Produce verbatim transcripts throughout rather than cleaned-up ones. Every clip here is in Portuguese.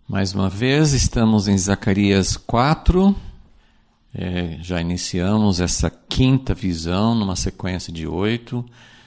Mais uma vez, estamos em Zacarias quatro, é, já iniciamos essa quinta visão numa sequência de oito,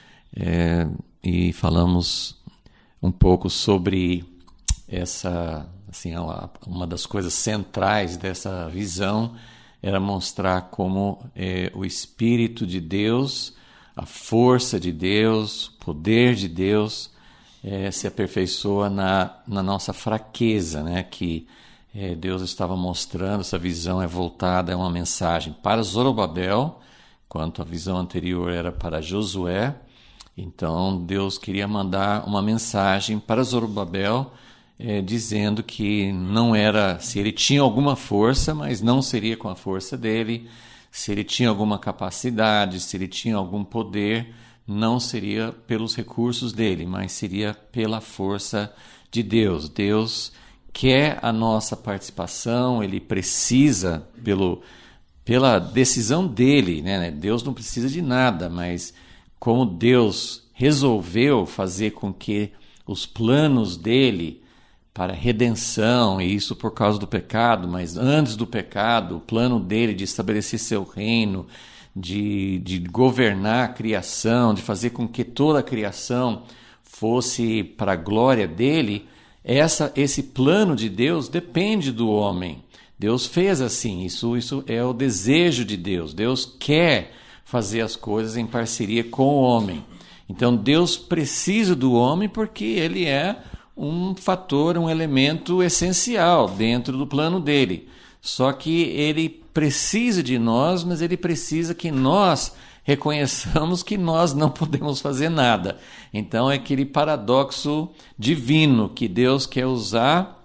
é, e falamos um pouco sobre essa, assim, uma das coisas centrais dessa visão era mostrar como é, o Espírito de Deus, a força de Deus, o poder de Deus, É, se aperfeiçoa na, na nossa fraqueza, né? Que é, Deus estava mostrando, essa visão é voltada, é uma mensagem para Zorobabel, enquanto a visão anterior era para Josué. Então Deus queria mandar uma mensagem para Zorobabel, é, dizendo que não era, se ele tinha alguma força, mas não seria com a força dele, se ele tinha alguma capacidade, se ele tinha algum poder, não seria pelos recursos dele, mas seria pela força de Deus. Deus quer a nossa participação, ele precisa, pelo, pela decisão dele, né? Deus não precisa de nada, mas como Deus resolveu fazer com que os planos dele para redenção, e isso por causa do pecado, mas antes do pecado, o plano dele de estabelecer seu reino, De, de governar a criação, de fazer com que toda a criação fosse para a glória dele, essa, esse plano de Deus depende do homem. Deus fez assim, isso, isso é o desejo de Deus. Deus quer fazer as coisas em parceria com o homem. Então Deus precisa do homem porque ele é um fator, um elemento essencial dentro do plano dele. Só que ele precisa de nós, mas ele precisa que nós reconheçamos que nós não podemos fazer nada. Então é aquele paradoxo divino que Deus quer usar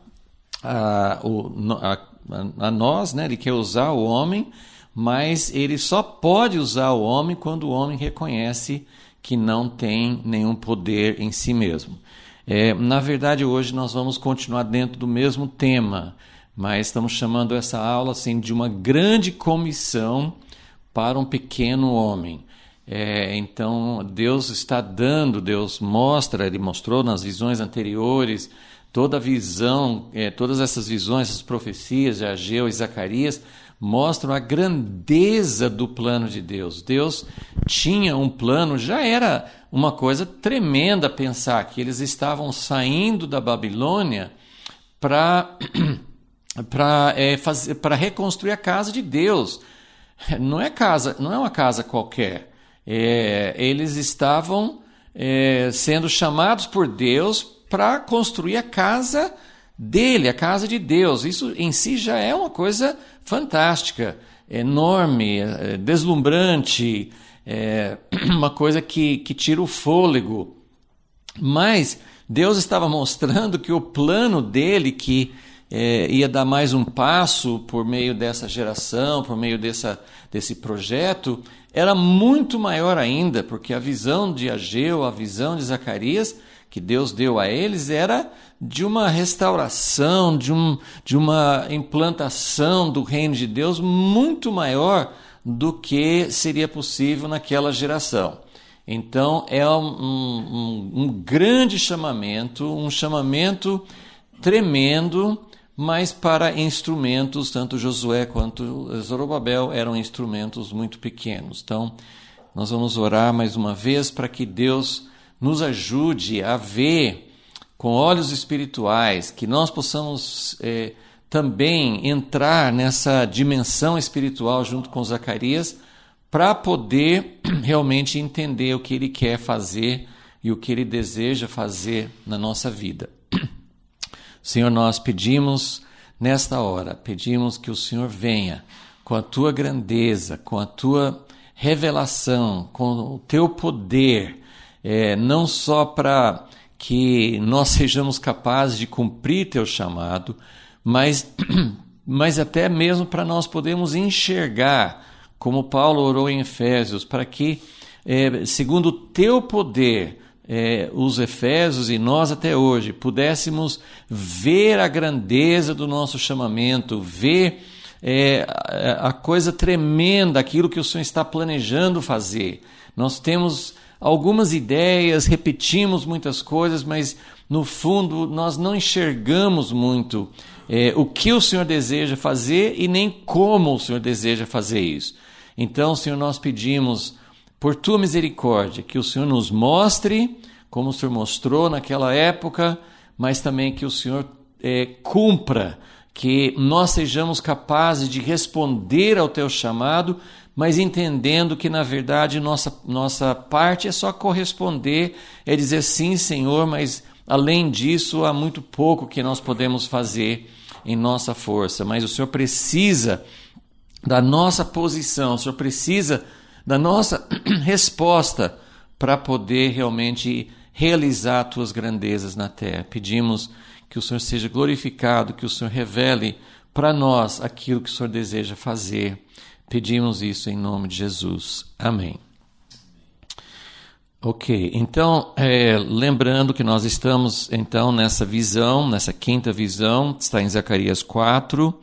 a, a, a nós, né? Ele quer usar o homem, mas ele só pode usar o homem quando o homem reconhece que não tem nenhum poder em si mesmo. É, na verdade, hoje nós vamos continuar dentro do mesmo tema, mas estamos chamando essa aula assim, de uma grande comissão para um pequeno homem. É, então, Deus está dando, Deus mostra, Ele mostrou nas visões anteriores, toda a visão, é, todas essas visões, essas profecias de Ageu e Zacarias, mostram a grandeza do plano de Deus. Deus tinha um plano, já era uma coisa tremenda pensar que eles estavam saindo da Babilônia para... para é, fazer, para reconstruir a casa de Deus. Não é casa, não é uma casa qualquer. É, eles estavam é, sendo chamados por Deus para construir a casa dele, a casa de Deus. Isso em si já é uma coisa fantástica, enorme, é, deslumbrante, é, uma coisa que, que tira o fôlego. Mas Deus estava mostrando que o plano dele, que É, ia dar mais um passo por meio dessa geração, por meio dessa, desse projeto, era muito maior ainda, porque a visão de Ageu, a visão de Zacarias, que Deus deu a eles, era de uma restauração, de, um, de uma implantação do reino de Deus muito maior do que seria possível naquela geração. Então, é um, um, um grande chamamento, um chamamento tremendo, mas para instrumentos, tanto Josué quanto Zorobabel eram instrumentos muito pequenos. Então, nós vamos orar mais uma vez para que Deus nos ajude a ver com olhos espirituais, que nós possamos é, também entrar nessa dimensão espiritual junto com Zacarias, para poder realmente entender o que ele quer fazer e o que ele deseja fazer na nossa vida. Senhor, nós pedimos nesta hora, pedimos que o Senhor venha com a tua grandeza, com a tua revelação, com o teu poder, é, não só para que nós sejamos capazes de cumprir teu chamado, mas, mas até mesmo para nós podermos enxergar, como Paulo orou em Efésios, para que, é, segundo o teu poder, É, os Efésios e nós até hoje pudéssemos ver a grandeza do nosso chamamento, ver é, a, a coisa tremenda, aquilo que o Senhor está planejando fazer. Nós temos algumas ideias, repetimos muitas coisas, mas no fundo nós não enxergamos muito é, o que o Senhor deseja fazer e nem como o Senhor deseja fazer isso. Então, Senhor, nós pedimos por Tua misericórdia que o Senhor nos mostre, como o Senhor mostrou naquela época, mas também que o Senhor é, cumpra, que nós sejamos capazes de responder ao Teu chamado, mas entendendo que, na verdade, nossa, nossa parte é só corresponder, é dizer sim, Senhor, mas além disso, há muito pouco que nós podemos fazer em nossa força. Mas o Senhor precisa da nossa posição, o Senhor precisa da nossa resposta para poder realmente realizar as Tuas grandezas na terra. Pedimos que o Senhor seja glorificado, que o Senhor revele para nós aquilo que o Senhor deseja fazer. Pedimos isso em nome de Jesus. Amém. Ok, então, é, lembrando que nós estamos, então, nessa visão, nessa quinta visão, está em Zacarias quatro.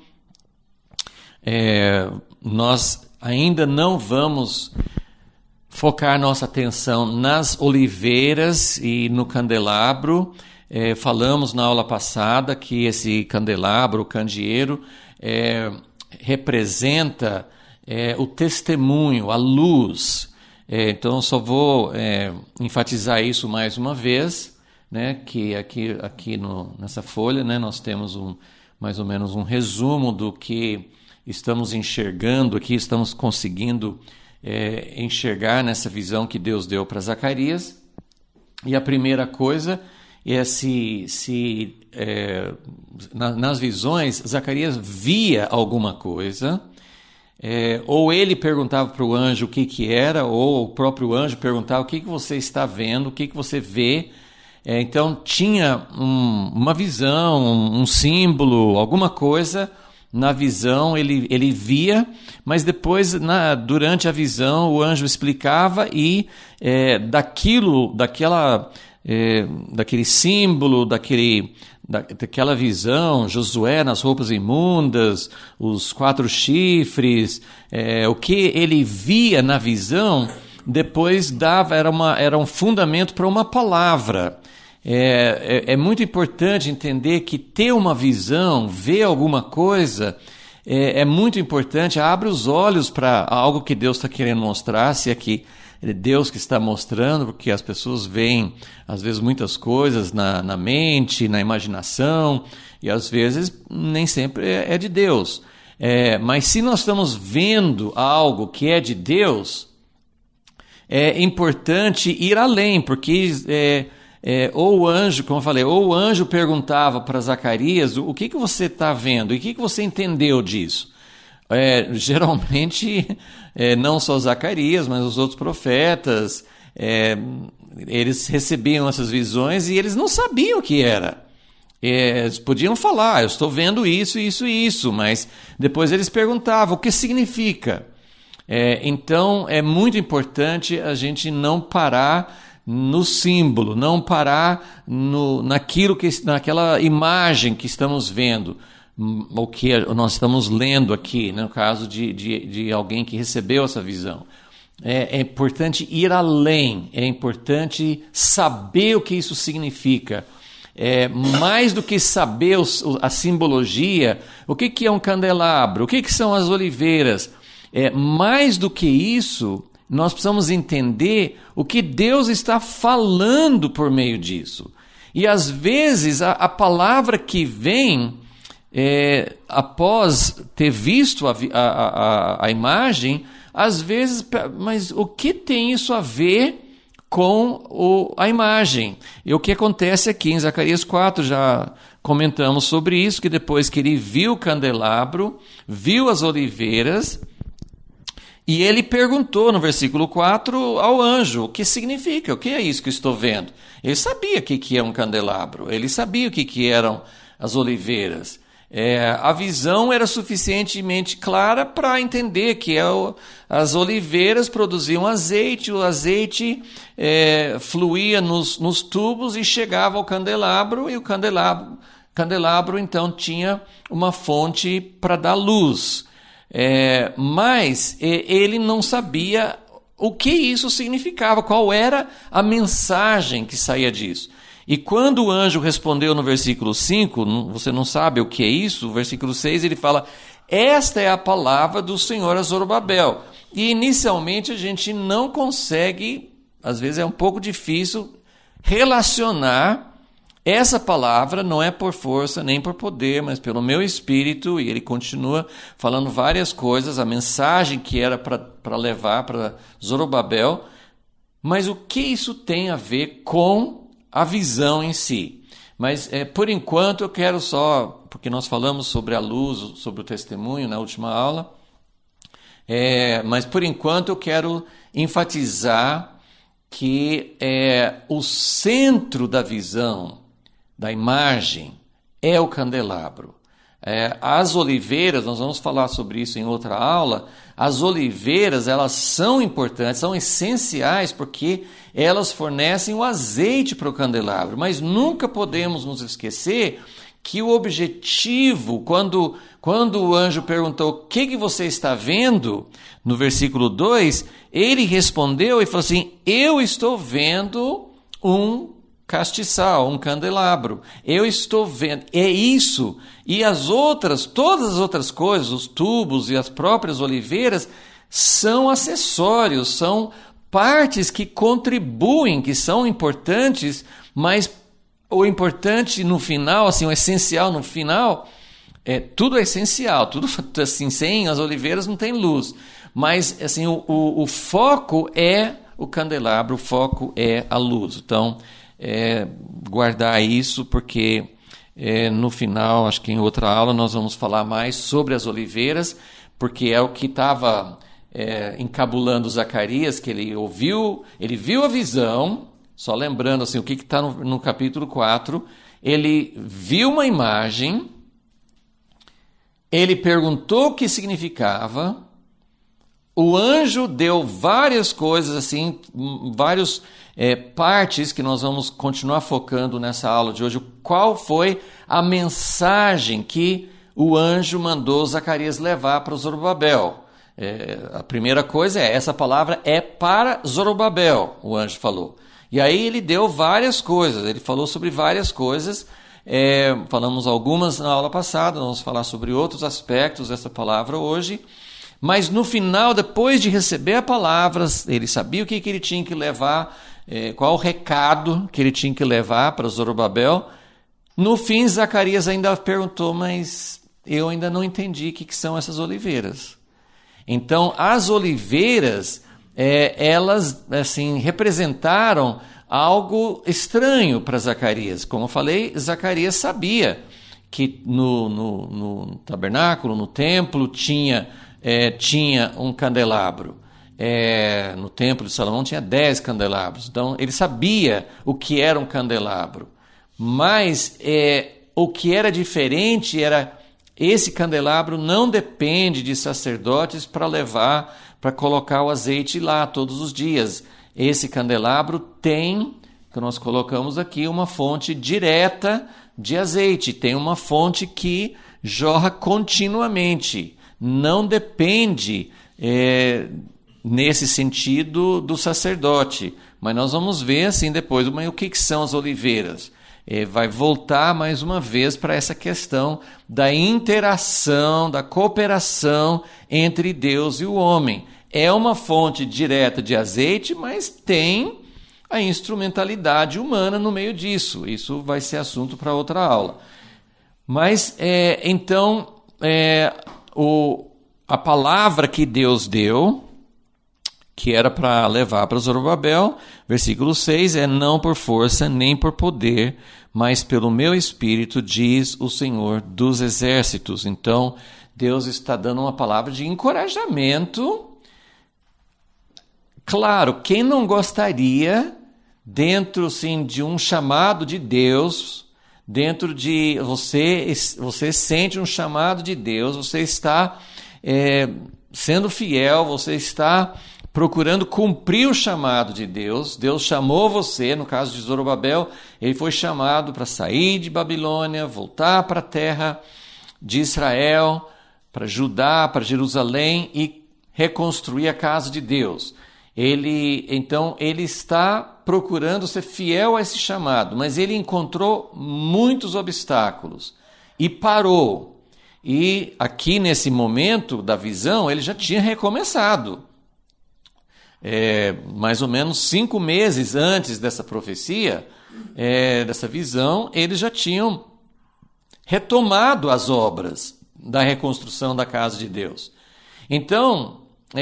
É, nós ainda não vamos focar nossa atenção nas oliveiras e no candelabro. É, falamos na aula passada que esse candelabro, o candeeiro, é, representa é, o testemunho, a luz. É, então, só vou é, enfatizar isso mais uma vez, né, que aqui, aqui no, nessa folha, né, nós temos um, mais ou menos um resumo do que estamos enxergando aqui, estamos conseguindo é, enxergar nessa visão que Deus deu para Zacarias. E a primeira coisa é se, se é, na, nas visões, Zacarias via alguma coisa. É, ou ele perguntava para o anjo o que, que era, ou o próprio anjo perguntava o que, que você está vendo, o que, que você vê. É, então tinha um, uma visão, um, um símbolo, alguma coisa na visão, ele, ele via, mas depois, na, durante a visão, o anjo explicava e é, daquilo, daquela, é, daquele símbolo, daquele... Da, daquela visão, Josué nas roupas imundas, os quatro chifres, é, o que ele via na visão, depois dava, era, uma, era um fundamento para uma palavra. É, é, é muito importante entender que ter uma visão, ver alguma coisa, é, é muito importante, abre os olhos para algo que Deus está querendo mostrar, se é que é Deus que está mostrando, porque as pessoas veem, às vezes, muitas coisas na, na mente, na imaginação, e às vezes nem sempre é de Deus. É, mas se nós estamos vendo algo que é de Deus, é importante ir além, porque é, é, ou o anjo, como eu falei, ou o anjo perguntava para Zacarias, o que, que você está vendo? E o que, que você entendeu disso? É, geralmente, é, não só Zacarias, mas os outros profetas, é, eles recebiam essas visões e eles não sabiam o que era. É, eles podiam falar, eu estou vendo isso, isso e isso, mas depois eles perguntavam, o que significa? É, então, é muito importante a gente não parar no símbolo, não parar no, naquilo que, naquela imagem que estamos vendo, o que nós estamos lendo aqui, no caso de, de, de alguém que recebeu essa visão. É, é importante ir além, é importante saber o que isso significa. É, mais do que saber os, a simbologia, o que, que é um candelabro, o que, que são as oliveiras, é, mais do que isso, nós precisamos entender o que Deus está falando por meio disso. E às vezes a, a palavra que vem... É, após ter visto a, a, a, a imagem, às vezes, mas o que tem isso a ver com o, a imagem? E o que acontece aqui em Zacarias quatro, já comentamos sobre isso, que depois que ele viu o candelabro, viu as oliveiras, e ele perguntou no versículo quatro ao anjo, o que significa, o que é isso que estou vendo? Ele sabia o que, que é um candelabro, ele sabia o que, que eram as oliveiras. É, a visão era suficientemente clara para entender que é o, as oliveiras produziam azeite, o azeite é, fluía nos, nos tubos e chegava ao candelabro, e o candelabro, candelabro então tinha uma fonte para dar luz. É, mas é, ele não sabia o que isso significava, qual era a mensagem que saía disso. E quando o anjo respondeu no versículo cinco, você não sabe o que é isso, o versículo seis ele fala, esta é a palavra do Senhor a Zorobabel. E inicialmente a gente não consegue, às vezes é um pouco difícil, relacionar essa palavra, não é por força nem por poder, mas pelo meu espírito, e ele continua falando várias coisas, a mensagem que era para levar para Zorobabel, mas o que isso tem a ver com a visão em si? Mas, é, por enquanto, eu quero só, porque nós falamos sobre a luz, sobre o testemunho na última aula, é, mas, por enquanto, eu quero enfatizar que é, o centro da visão, da imagem, é o candelabro. É, as oliveiras, nós vamos falar sobre isso em outra aula, as oliveiras, elas são importantes, são essenciais, porque elas fornecem o azeite para o candelabro, mas nunca podemos nos esquecer que o objetivo, quando, quando o anjo perguntou, o que, que você está vendo? No versículo dois, ele respondeu e falou assim, eu estou vendo um castiçal, um candelabro. Eu estou vendo, é isso. E as outras, todas as outras coisas, os tubos e as próprias oliveiras, são acessórios, são partes que contribuem, que são importantes, mas o importante no final, assim, o essencial no final, é, tudo é essencial, tudo assim, sem as oliveiras não tem luz. Mas assim, o, o, o foco é o candelabro, o foco é a luz. Então, é, guardar isso, porque é, no final, acho que em outra aula, nós vamos falar mais sobre as oliveiras, porque é o que estava é, encabulando Zacarias, que ele ouviu, ele viu a visão, só lembrando assim, o que está no, no capítulo quatro, ele viu uma imagem, ele perguntou o que significava, o anjo deu várias coisas, assim, várias é, partes que nós vamos continuar focando nessa aula de hoje. Qual foi a mensagem que o anjo mandou Zacarias levar para Zorobabel? É, a primeira coisa é, essa palavra é para Zorobabel, o anjo falou. E aí ele deu várias coisas, ele falou sobre várias coisas, é, falamos algumas na aula passada, vamos falar sobre outros aspectos dessa palavra hoje. Mas no final, depois de receber a palavra, ele sabia o que, que ele tinha que levar, eh, qual o recado que ele tinha que levar para Zorobabel. No fim, Zacarias ainda perguntou, mas eu ainda não entendi o que, que são essas oliveiras. Então, as oliveiras, eh, elas assim, representaram algo estranho para Zacarias. Como eu falei, Zacarias sabia que no, no, no tabernáculo, no templo, tinha... É, tinha um candelabro. É, no templo de Salomão tinha dez candelabros. Então, ele sabia o que era um candelabro. Mas é, o que era diferente era esse candelabro não depende de sacerdotes para levar, para colocar o azeite lá todos os dias. Esse candelabro tem, que nós colocamos aqui, uma fonte direta de azeite. Tem uma fonte que jorra continuamente. Não depende, é, nesse sentido, do sacerdote. Mas nós vamos ver assim depois, mas o que, que são as oliveiras? É, vai voltar mais uma vez para essa questão da interação, da cooperação entre Deus e o homem. É uma fonte direta de azeite, mas tem a instrumentalidade humana no meio disso. Isso vai ser assunto para outra aula. Mas, é, então... É, O, a palavra que Deus deu, que era para levar para Zorobabel, versículo seis, é não por força nem por poder, mas pelo meu espírito, diz o Senhor dos exércitos. Então, Deus está dando uma palavra de encorajamento. Claro, quem não gostaria, dentro sim, de um chamado de Deus... Dentro de você, você sente um chamado de Deus, você está é, sendo fiel, você está procurando cumprir o chamado de Deus. Deus chamou você, no caso de Zorobabel, ele foi chamado para sair de Babilônia, voltar para a terra de Israel, para Judá, para Jerusalém e reconstruir a casa de Deus. Ele, então, ele está procurando ser fiel a esse chamado, mas ele encontrou muitos obstáculos e parou. E aqui nesse momento da visão, ele já tinha recomeçado. É, mais ou menos cinco meses antes dessa profecia, é, dessa visão, eles já tinham retomado as obras da reconstrução da casa de Deus. Então,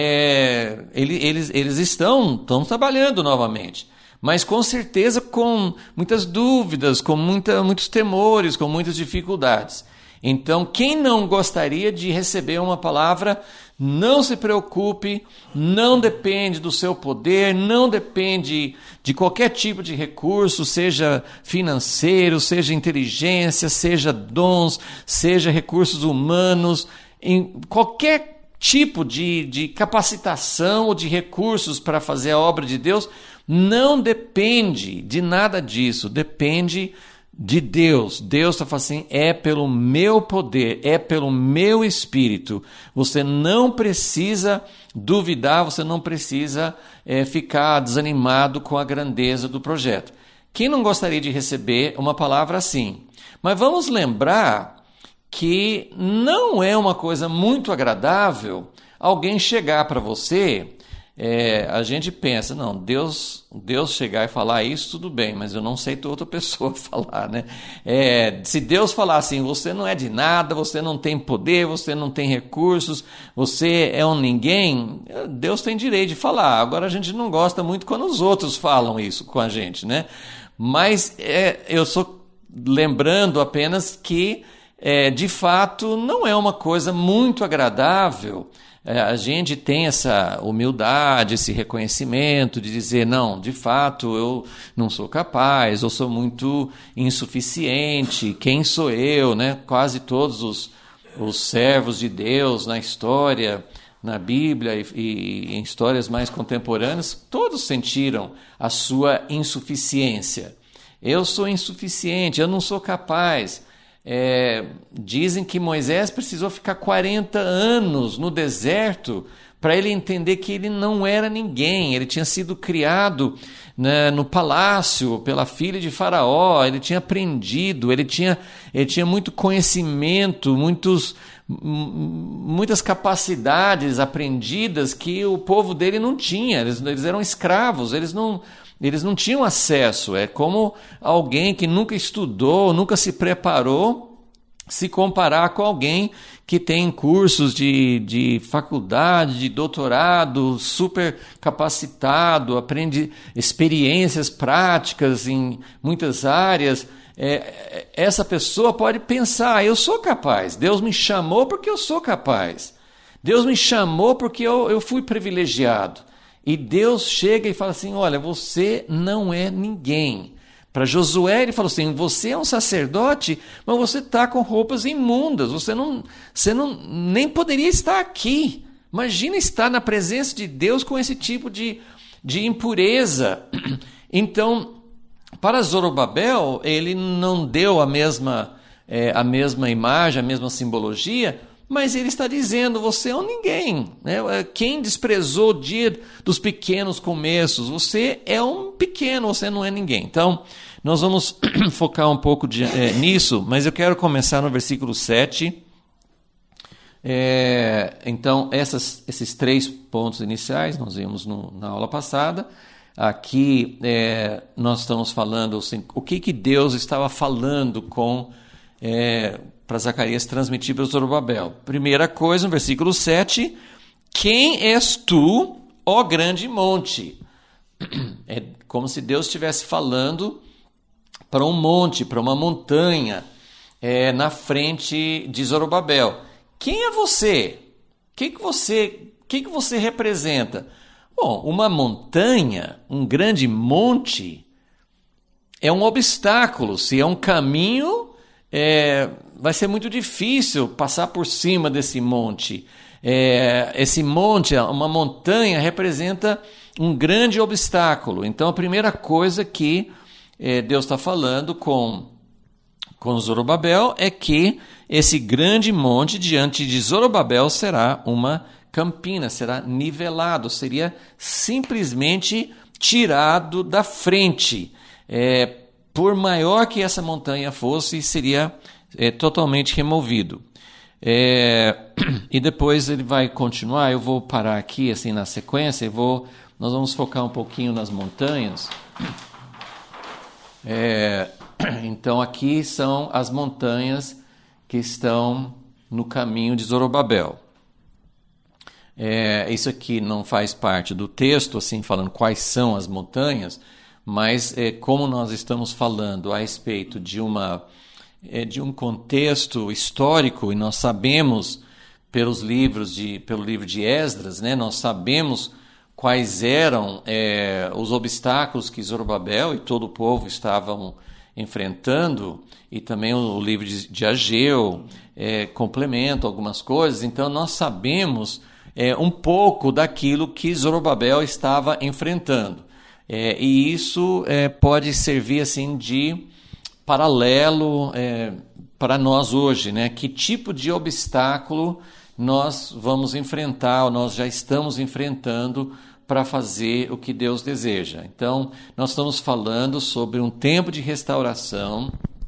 é, ele, eles, eles estão, estão trabalhando novamente, mas com certeza com muitas dúvidas, com muita, muitos temores, com muitas dificuldades. Então, quem não gostaria de receber uma palavra, não se preocupe, não depende do seu poder, não depende de qualquer tipo de recurso, seja financeiro, seja inteligência, seja dons, seja recursos humanos, em qualquer tipo de, de capacitação ou de recursos para fazer a obra de Deus, não depende de nada disso, depende de Deus. Deus está falando assim, é pelo meu poder, é pelo meu espírito. Você não precisa duvidar, você não precisa é, ficar desanimado com a grandeza do projeto. Quem não gostaria de receber uma palavra assim? Mas vamos lembrar que não é uma coisa muito agradável alguém chegar para você. É, a gente pensa, não, Deus, Deus chegar e falar isso, tudo bem, mas eu não sei outra pessoa falar, né? É, se Deus falar assim, você não é de nada, você não tem poder, você não tem recursos, você é um ninguém, Deus tem direito de falar. Agora a gente não gosta muito quando os outros falam isso com a gente, né? Mas é, eu sou lembrando apenas que, é, de fato, não é uma coisa muito agradável. A gente tem essa humildade, esse reconhecimento de dizer, não, de fato, eu não sou capaz, eu sou muito insuficiente, quem sou eu, né? Quase todos os, os servos de Deus na história, na Bíblia e, e em histórias mais contemporâneas, todos sentiram a sua insuficiência. Eu sou insuficiente, eu não sou capaz. É, dizem que Moisés precisou ficar quarenta anos no deserto para ele entender que ele não era ninguém. Ele tinha sido criado, né, no palácio pela filha de Faraó, ele tinha aprendido, ele tinha, ele tinha muito conhecimento, muitos, muitas capacidades aprendidas que o povo dele não tinha. Eles, eles eram escravos, eles não... Eles não tinham acesso. É como alguém que nunca estudou, nunca se preparou, se comparar com alguém que tem cursos de, de faculdade, de doutorado, super capacitado, aprende experiências práticas em muitas áreas. É, essa pessoa pode pensar, eu sou capaz, Deus me chamou porque eu sou capaz. Deus me chamou porque eu, eu fui privilegiado. E Deus chega e fala assim, olha, você não é ninguém. Para Josué ele falou assim, você é um sacerdote, mas você está com roupas imundas, você, não, você não, nem poderia estar aqui. Imagina estar na presença de Deus com esse tipo de, de impureza. Então, para Zorobabel, ele não deu a mesma, é, a mesma imagem, a mesma simbologia, mas ele está dizendo, você é um ninguém, né? Quem desprezou o dia dos pequenos começos? Você é um pequeno, você não é ninguém. Então, nós vamos focar um pouco de, é, nisso, mas eu quero começar no versículo sete. É, então, essas, esses três pontos iniciais, nós vimos no, na aula passada. Aqui, é, nós estamos falando assim, o que, que Deus estava falando com... É, para Zacarias transmitir para Zorobabel. Primeira coisa, no versículo sete, quem és tu, ó grande monte? É como se Deus estivesse falando para um monte, para uma montanha, é, na frente de Zorobabel. Quem é você? O que, que você, que, que você representa? Bom, uma montanha, um grande monte, é um obstáculo. Se é um caminho... É, vai ser muito difícil passar por cima desse monte. É, esse monte, uma montanha, representa um grande obstáculo. Então, a primeira coisa que é, Deus está falando com, com Zorobabel é que esse grande monte diante de Zorobabel será uma campina, será nivelado, seria simplesmente tirado da frente. É, por maior que essa montanha fosse, seria é, totalmente removido. É, e depois ele vai continuar, eu vou parar aqui assim na sequência, eu vou, nós vamos focar um pouquinho nas montanhas. É, então aqui são as montanhas que estão no caminho de Zorobabel. É, isso aqui não faz parte do texto, assim, falando quais são as montanhas, mas é, como nós estamos falando a respeito de, uma, é, de um contexto histórico, e nós sabemos pelos livros de, pelo livro de Esdras, né, nós sabemos quais eram é, os obstáculos que Zorobabel e todo o povo estavam enfrentando, e também o, o livro de, de Ageu é, complementa algumas coisas, então nós sabemos é, um pouco daquilo que Zorobabel estava enfrentando. É, e isso é, pode servir assim, de paralelo é, para nós hoje, né? Que tipo de obstáculo nós vamos enfrentar, ou nós já estamos enfrentando para fazer o que Deus deseja. Então, nós estamos falando sobre um tempo de restauração,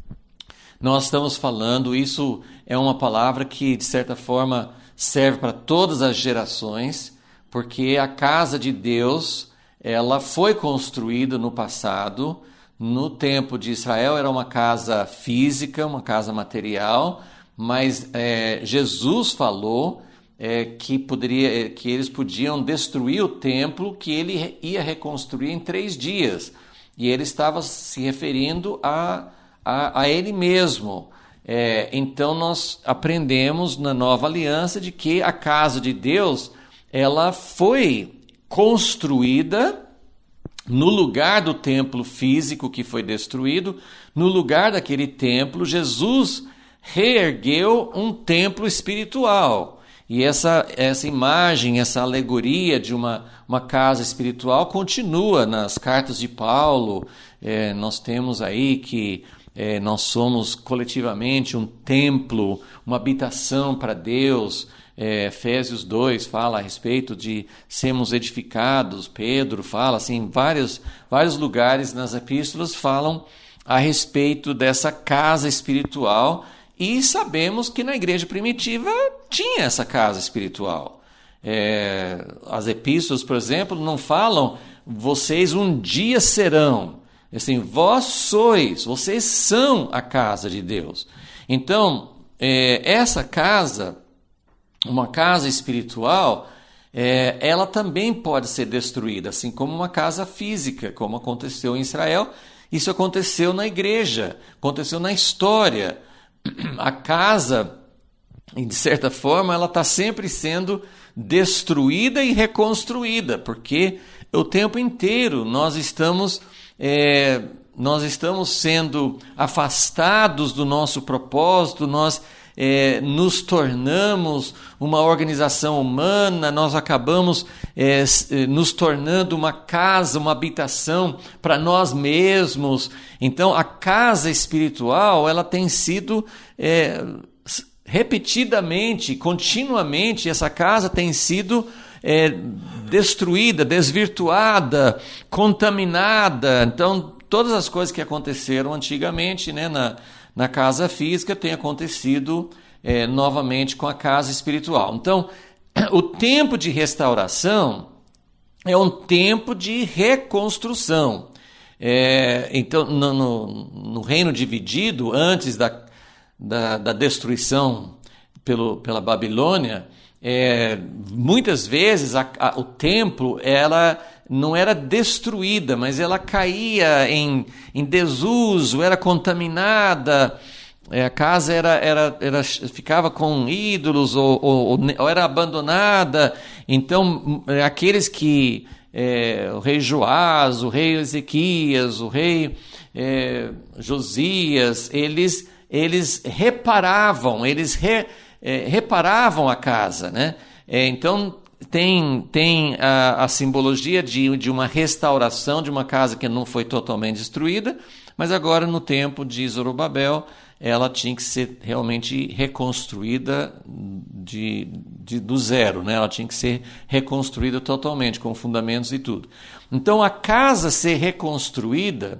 nós estamos falando, isso é uma palavra que, de certa forma, serve para todas as gerações, porque a casa de Deus, ela foi construída no passado, no tempo de Israel era uma casa física, uma casa material, mas é, Jesus falou é, que, poderia, que eles podiam destruir o templo, que ele ia reconstruir em três dias. E ele estava se referindo a, a, a ele mesmo. É, então nós aprendemos na nova aliança de que a casa de Deus ela foi construída no lugar do templo físico que foi destruído. No lugar daquele templo, Jesus reergueu um templo espiritual. E essa, essa imagem, essa alegoria de uma, uma casa espiritual continua nas cartas de Paulo. É, nós temos aí que é, nós somos coletivamente um templo, uma habitação para Deus. É, Efésios dois fala a respeito de sermos edificados. Pedro fala, assim, vários, vários lugares nas epístolas falam a respeito dessa casa espiritual. E sabemos que na igreja primitiva tinha essa casa espiritual. É, as epístolas, por exemplo, não falam vocês um dia serão. Assim, vós sois, vocês são a casa de Deus. Então, é, essa casa, uma casa espiritual, é, ela também pode ser destruída, assim como uma casa física, como aconteceu em Israel. Isso aconteceu na igreja, aconteceu na história. A casa, de certa forma, ela está sempre sendo destruída e reconstruída, porque o tempo inteiro nós estamos, é, nós estamos sendo afastados do nosso propósito, nós é, nos tornamos uma organização humana, nós acabamos é, nos tornando uma casa, uma habitação para nós mesmos. Então, a casa espiritual, ela tem sido é, repetidamente, continuamente, essa casa tem sido é, destruída, desvirtuada, contaminada. Então, todas as coisas que aconteceram antigamente, né, na Na casa física tem acontecido é, novamente com a casa espiritual. Então, o tempo de restauração é um tempo de reconstrução. É, então, no, no, no reino dividido, antes da, da, da destruição pelo, pela Babilônia, é, muitas vezes a, a, o templo ela não era destruída, mas ela caía em, em desuso, era contaminada, é, a casa era, era, era, ficava com ídolos ou, ou, ou era abandonada. Então, aqueles que, é, o rei Joás, o rei Ezequias, o rei é, Josias, eles, eles reparavam, eles re, é, reparavam a casa, né? É, então, Tem, tem a, a simbologia de, de uma restauração de uma casa que não foi totalmente destruída, mas agora no tempo de Zorobabel ela tinha que ser realmente reconstruída de, de, do zero, né? Ela tinha que ser reconstruída totalmente, com fundamentos e tudo. Então, a casa ser reconstruída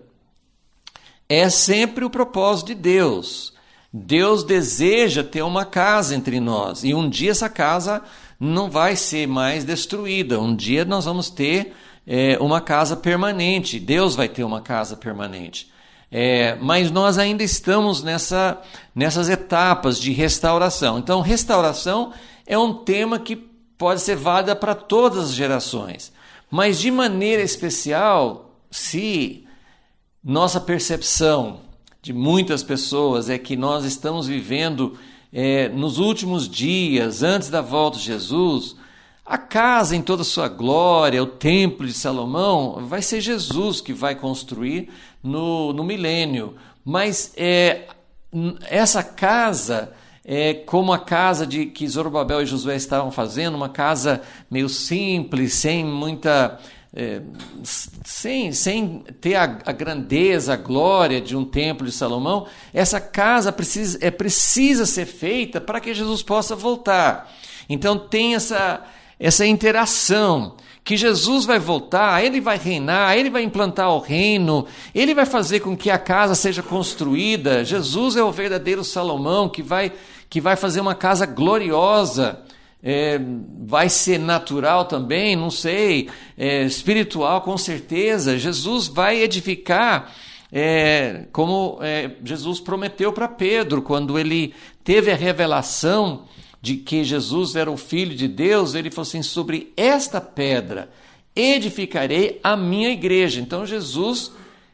é sempre o propósito de Deus. Deus deseja ter uma casa entre nós, e um dia essa casa não vai ser mais destruída. Um dia nós vamos ter é, uma casa permanente. Deus vai ter uma casa permanente. É, mas nós ainda estamos nessa, nessas etapas de restauração. Então, restauração é um tema que pode ser válido para todas as gerações. Mas, de maneira especial, se nossa percepção de muitas pessoas é que nós estamos vivendo é, nos últimos dias, antes da volta de Jesus, a casa em toda a sua glória, o templo de Salomão, vai ser Jesus que vai construir no, no milênio. Mas é, essa casa é como a casa de, que Zorobabel e Josué estavam fazendo, uma casa meio simples, sem muita... É, sem, sem ter a, a grandeza, a glória de um templo de Salomão. Essa casa precisa, é, precisa ser feita para que Jesus possa voltar. Então tem essa, essa interação, que Jesus vai voltar, ele vai reinar, ele vai implantar o reino, ele vai fazer com que a casa seja construída. Jesus é o verdadeiro Salomão, que vai, que vai fazer uma casa gloriosa. É, vai ser natural também, não sei, é, espiritual com certeza. Jesus vai edificar, é, como é, Jesus prometeu para Pedro, quando ele teve a revelação de que Jesus era o Filho de Deus. Ele falou assim: sobre esta pedra edificarei a minha igreja. Então Jesus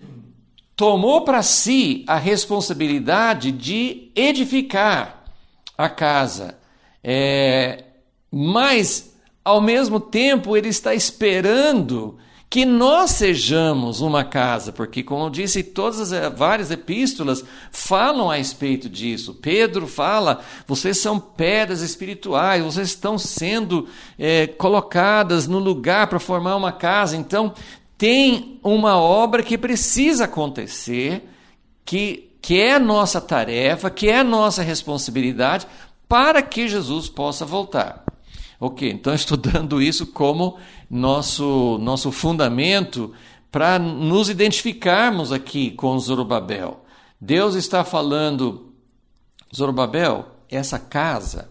tomou para si a responsabilidade de edificar a casa. É, Mas, ao mesmo tempo, ele está esperando que nós sejamos uma casa, porque, como eu disse, todas as várias epístolas falam a respeito disso. Pedro fala: vocês são pedras espirituais, vocês estão sendo é, colocadas no lugar para formar uma casa. Então, tem uma obra que precisa acontecer, que, que é a nossa tarefa, que é a nossa responsabilidade, para que Jesus possa voltar. Ok, então estudando isso como nosso, nosso fundamento para nos identificarmos aqui com Zorobabel. Deus está falando: Zorobabel, essa casa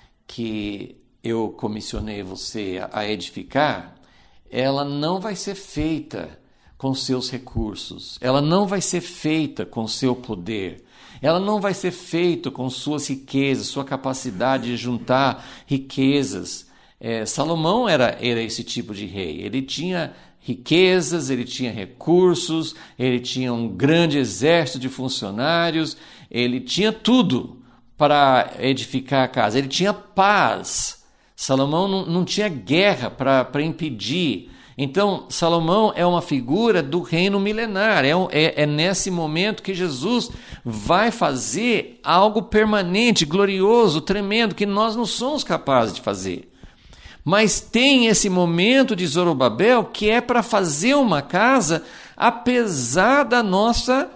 que eu comissionei você a edificar, ela não vai ser feita com seus recursos, ela não vai ser feita com seu poder, ela não vai ser feita com suas riquezas, sua capacidade de juntar riquezas. É, Salomão era, era esse tipo de rei. Ele tinha riquezas, ele tinha recursos, ele tinha um grande exército de funcionários, ele tinha tudo para edificar a casa. Ele tinha paz. Salomão não, não tinha guerra para impedir. Então, Salomão é uma figura do reino milenar. É, é, é nesse momento que Jesus vai fazer algo permanente, glorioso, tremendo, que nós não somos capazes de fazer. Mas tem esse momento de Zorobabel que é para fazer uma casa, apesar da nossa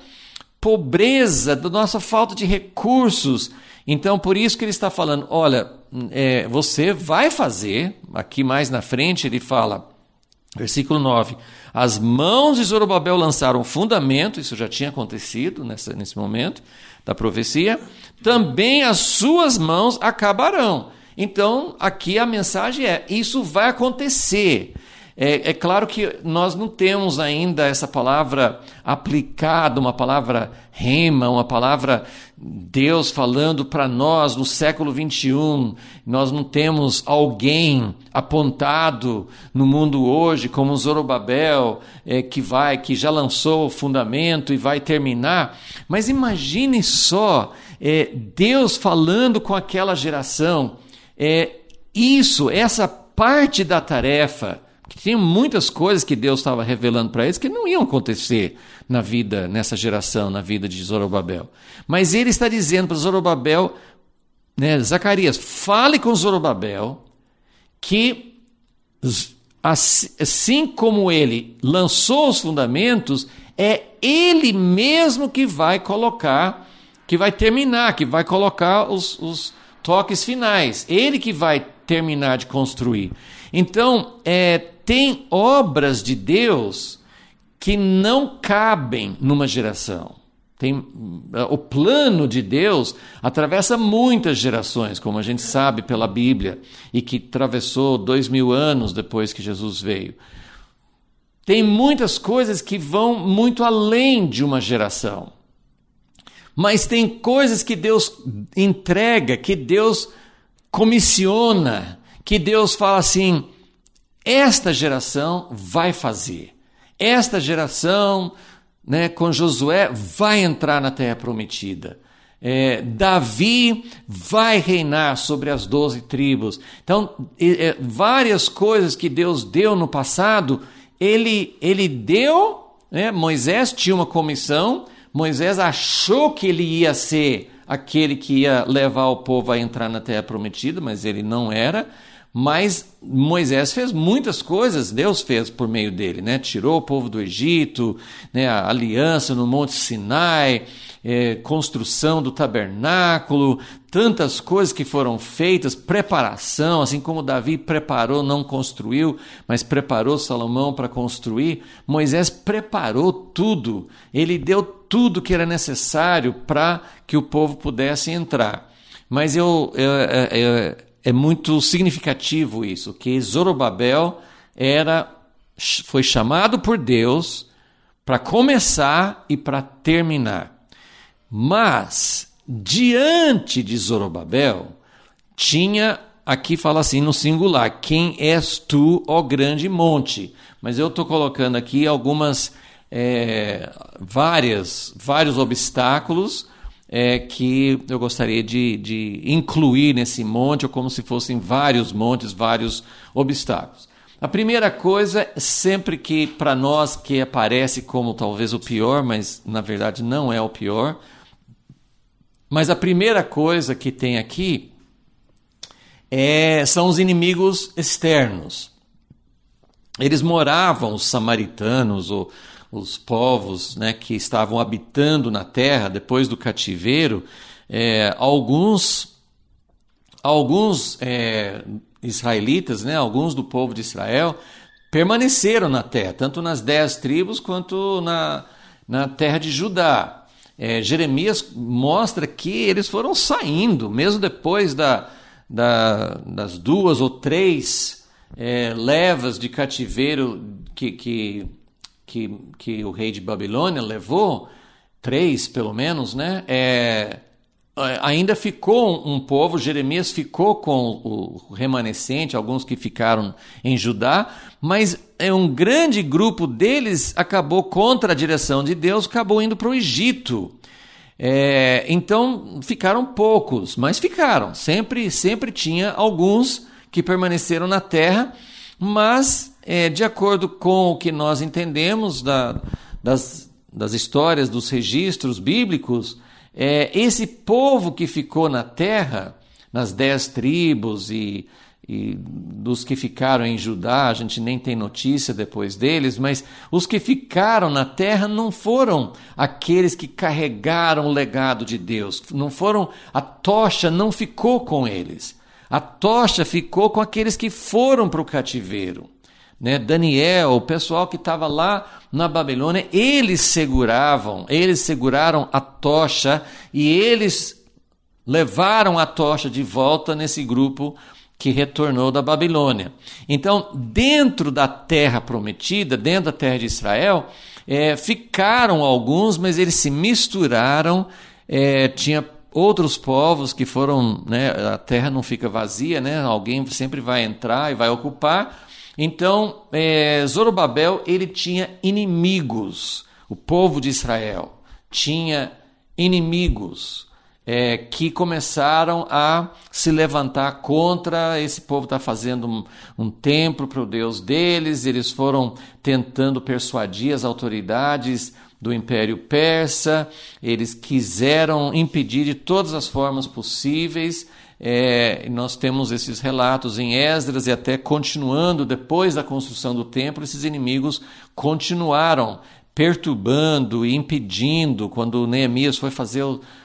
pobreza, da nossa falta de recursos. Então, por isso que ele está falando: olha, é, você vai fazer. Aqui mais na frente ele fala... Versículo nove: as mãos de Zorobabel lançaram o fundamento, isso já tinha acontecido nessa, nesse momento da profecia, também as suas mãos acabarão. Então, aqui a mensagem é: isso vai acontecer. É, é claro que nós não temos ainda essa palavra aplicada, uma palavra rema, uma palavra Deus falando para nós no século vinte e um. Nós não temos alguém apontado no mundo hoje como Zorobabel, é, que vai, que já lançou o fundamento e vai terminar. Mas imagine só, é, Deus falando com aquela geração. É, isso, essa parte da tarefa, que tinha muitas coisas que Deus estava revelando para eles que não iam acontecer na vida, nessa geração, na vida de Zorobabel. Mas ele está dizendo para Zorobabel, né, Zacarias, fale com Zorobabel que assim como ele lançou os fundamentos, é ele mesmo que vai colocar, que vai terminar, que vai colocar os, os toques finais. Ele que vai terminar de construir. Então, é, tem obras de Deus que não cabem numa geração. Tem, o plano de Deus atravessa muitas gerações, como a gente sabe pela Bíblia, e que atravessou dois mil anos depois que Jesus veio. Tem muitas coisas que vão muito além de uma geração. Mas tem coisas que Deus entrega, que Deus comissiona, que Deus fala assim, esta geração vai fazer. Esta geração, né, com Josué, vai entrar na Terra Prometida. É, Davi vai reinar sobre as doze tribos. Então, é, várias coisas que Deus deu no passado, ele, ele deu, né, Moisés tinha uma comissão, Moisés achou que ele ia ser aquele que ia levar o povo a entrar na Terra Prometida, mas ele não era. Mas Moisés fez muitas coisas, Deus fez por meio dele, né? Tirou o povo do Egito, né? A aliança no Monte Sinai, é, construção do tabernáculo, tantas coisas que foram feitas, preparação, assim como Davi preparou, não construiu, mas preparou Salomão para construir. Moisés preparou tudo, ele deu tudo que era necessário para que o povo pudesse entrar. Mas eu... eu, eu, eu É muito significativo isso, que Zorobabel era, foi chamado por Deus para começar e para terminar. Mas, diante de Zorobabel, tinha, aqui fala assim no singular, quem és tu, ó grande monte? Mas eu estou colocando aqui algumas, é, várias, vários obstáculos, É, que eu gostaria de, de incluir nesse monte, ou como se fossem vários montes, vários obstáculos. A primeira coisa, sempre que para nós que aparece como talvez o pior, mas na verdade não é o pior, mas a primeira coisa que tem aqui é, são os inimigos externos. Eles moravam, os samaritanos, ou os povos, né, que estavam habitando na terra depois do cativeiro, é, alguns, alguns é, israelitas, né, alguns do povo de Israel, permaneceram na terra, tanto nas dez tribos quanto na, na terra de Judá. É, Jeremias mostra que eles foram saindo, mesmo depois da, da, das duas ou três é, levas de cativeiro que... que Que, que o rei de Babilônia levou, três pelo menos, né? É, ainda ficou um povo, Jeremias ficou com o remanescente, alguns que ficaram em Judá, mas é um grande grupo deles acabou contra a direção de Deus, acabou indo para o Egito. É, então ficaram poucos, mas ficaram, sempre, sempre tinha alguns que permaneceram na terra, mas... É, de acordo com o que nós entendemos da, das, das histórias, dos registros bíblicos, é, esse povo que ficou na terra, nas dez tribos e, e dos que ficaram em Judá, a gente nem tem notícia depois deles, mas os que ficaram na terra não foram aqueles que carregaram o legado de Deus, não foram, a tocha não ficou com eles, a tocha ficou com aqueles que foram para o cativeiro. Né, Daniel, o pessoal que estava lá na Babilônia, eles seguravam, eles seguraram a tocha e eles levaram a tocha de volta nesse grupo que retornou da Babilônia. Então, dentro da terra prometida, dentro da terra de Israel, é, ficaram alguns, mas eles se misturaram, é, tinha outros povos que foram, né, a terra não fica vazia, né, alguém sempre vai entrar e vai ocupar. Então, é, Zorobabel, ele tinha inimigos, o povo de Israel tinha inimigos é, que começaram a se levantar contra esse povo está fazendo um, um templo para o Deus deles, eles foram tentando persuadir as autoridades do Império Persa, eles quiseram impedir de todas as formas possíveis. É, nós temos esses relatos em Esdras e até continuando depois da construção do templo, esses inimigos continuaram perturbando e impedindo, quando Neemias foi fazer o,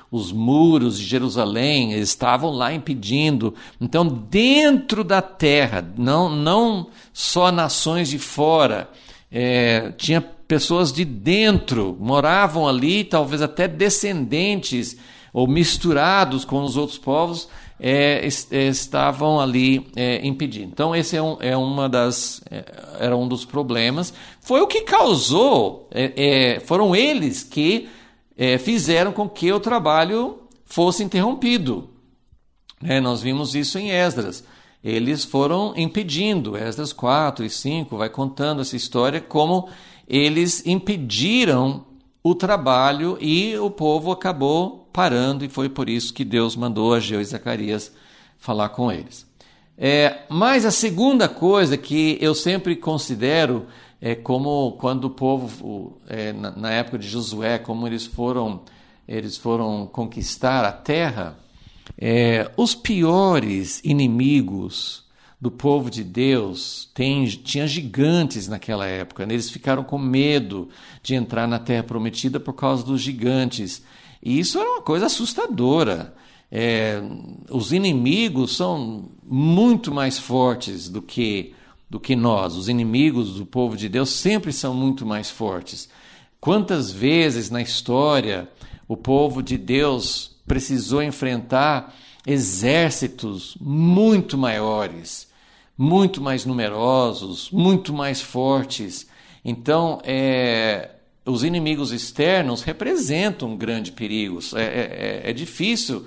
os muros de Jerusalém, eles estavam lá impedindo. Então, dentro da terra, não, não só nações de fora, é, tinha pessoas de dentro, moravam ali, talvez até descendentes ou misturados com os outros povos, é, estavam ali é, impedindo. Então, esse é, um, é uma das, é, era um dos problemas. Foi o que causou, é, é, foram eles que é, fizeram com que o trabalho fosse interrompido. É, nós vimos isso em Esdras. Eles foram impedindo. Esdras quatro e cinco vai contando essa história, como eles impediram o trabalho e o povo acabou parando, e foi por isso que Deus mandou Ageu e Zacarias falar com eles. É, mas a segunda coisa que eu sempre considero é como quando o povo, é, na, na época de Josué, como eles foram, eles foram conquistar a terra, é, os piores inimigos do povo de Deus, tem, tinha gigantes naquela época, né? Eles ficaram com medo de entrar na terra prometida por causa dos gigantes. E isso era uma coisa assustadora. É, os inimigos são muito mais fortes do que, do que nós. Os inimigos do povo de Deus sempre são muito mais fortes. Quantas vezes na história o povo de Deus precisou enfrentar exércitos muito maiores, muito mais numerosos, muito mais fortes. Então, é, os inimigos externos representam um grande perigo. É, é, é difícil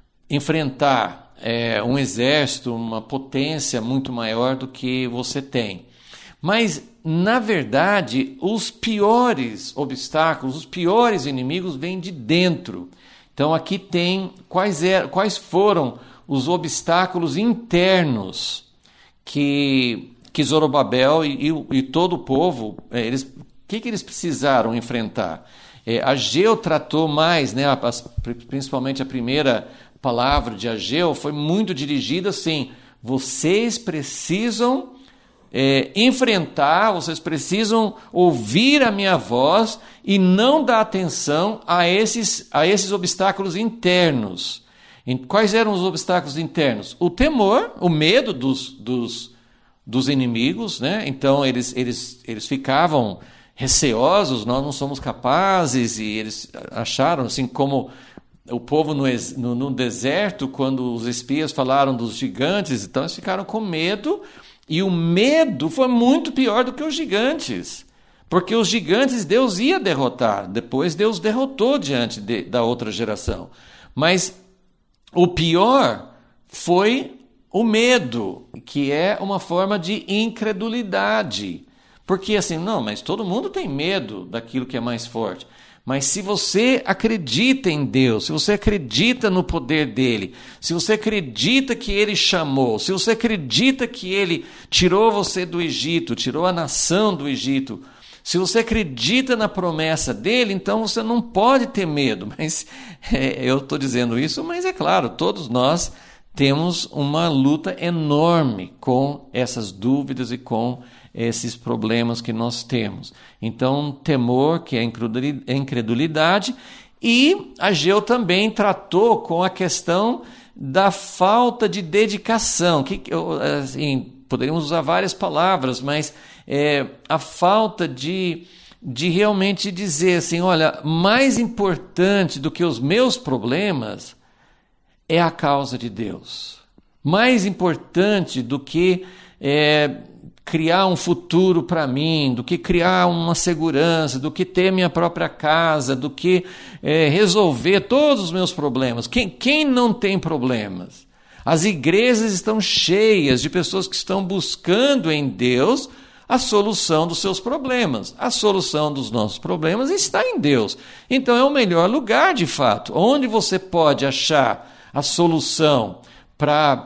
enfrentar é, um exército, uma potência muito maior do que você tem. Mas, na verdade, os piores obstáculos, os piores inimigos vêm de dentro. Então, aqui tem quais, é, quais foram os obstáculos internos que, que Zorobabel e, e, e todo o povo, eles, o que, que eles precisaram enfrentar? É, Ageu tratou mais, né, as, principalmente a primeira palavra de Ageu foi muito dirigida assim: vocês precisam é, enfrentar, vocês precisam ouvir a minha voz e não dar atenção a esses, a esses obstáculos internos. Quais eram os obstáculos internos? O temor, o medo dos, dos, dos inimigos, né? Então eles, eles, eles ficavam receosos, nós não somos capazes, e eles acharam, assim como o povo no, no, no deserto, quando os espias falaram dos gigantes, então eles ficaram com medo, e o medo foi muito pior do que os gigantes, porque os gigantes Deus ia derrotar, depois Deus derrotou diante de, da outra geração, mas o pior foi o medo, que é uma forma de incredulidade. Porque assim, não, mas todo mundo tem medo daquilo que é mais forte. Mas se você acredita em Deus, se você acredita no poder dele, se você acredita que ele chamou, se você acredita que ele tirou você do Egito, tirou a nação do Egito, se você acredita na promessa dele, então você não pode ter medo. Mas é, eu estou dizendo isso, mas é claro, todos nós temos uma luta enorme com essas dúvidas e com esses problemas que nós temos. Então, temor, que é incredulidade, e Ageu também tratou com a questão da falta de dedicação. Que, assim, poderíamos usar várias palavras, mas é, a falta de, de realmente dizer assim, olha, mais importante do que os meus problemas é a causa de Deus. Mais importante do que é, criar um futuro para mim, do que criar uma segurança, do que ter minha própria casa, do que é, resolver todos os meus problemas. Quem, quem não tem problemas? As igrejas estão cheias de pessoas que estão buscando em Deus a solução dos seus problemas. A solução dos nossos problemas está em Deus. Então é o melhor lugar, de fato, onde você pode achar a solução para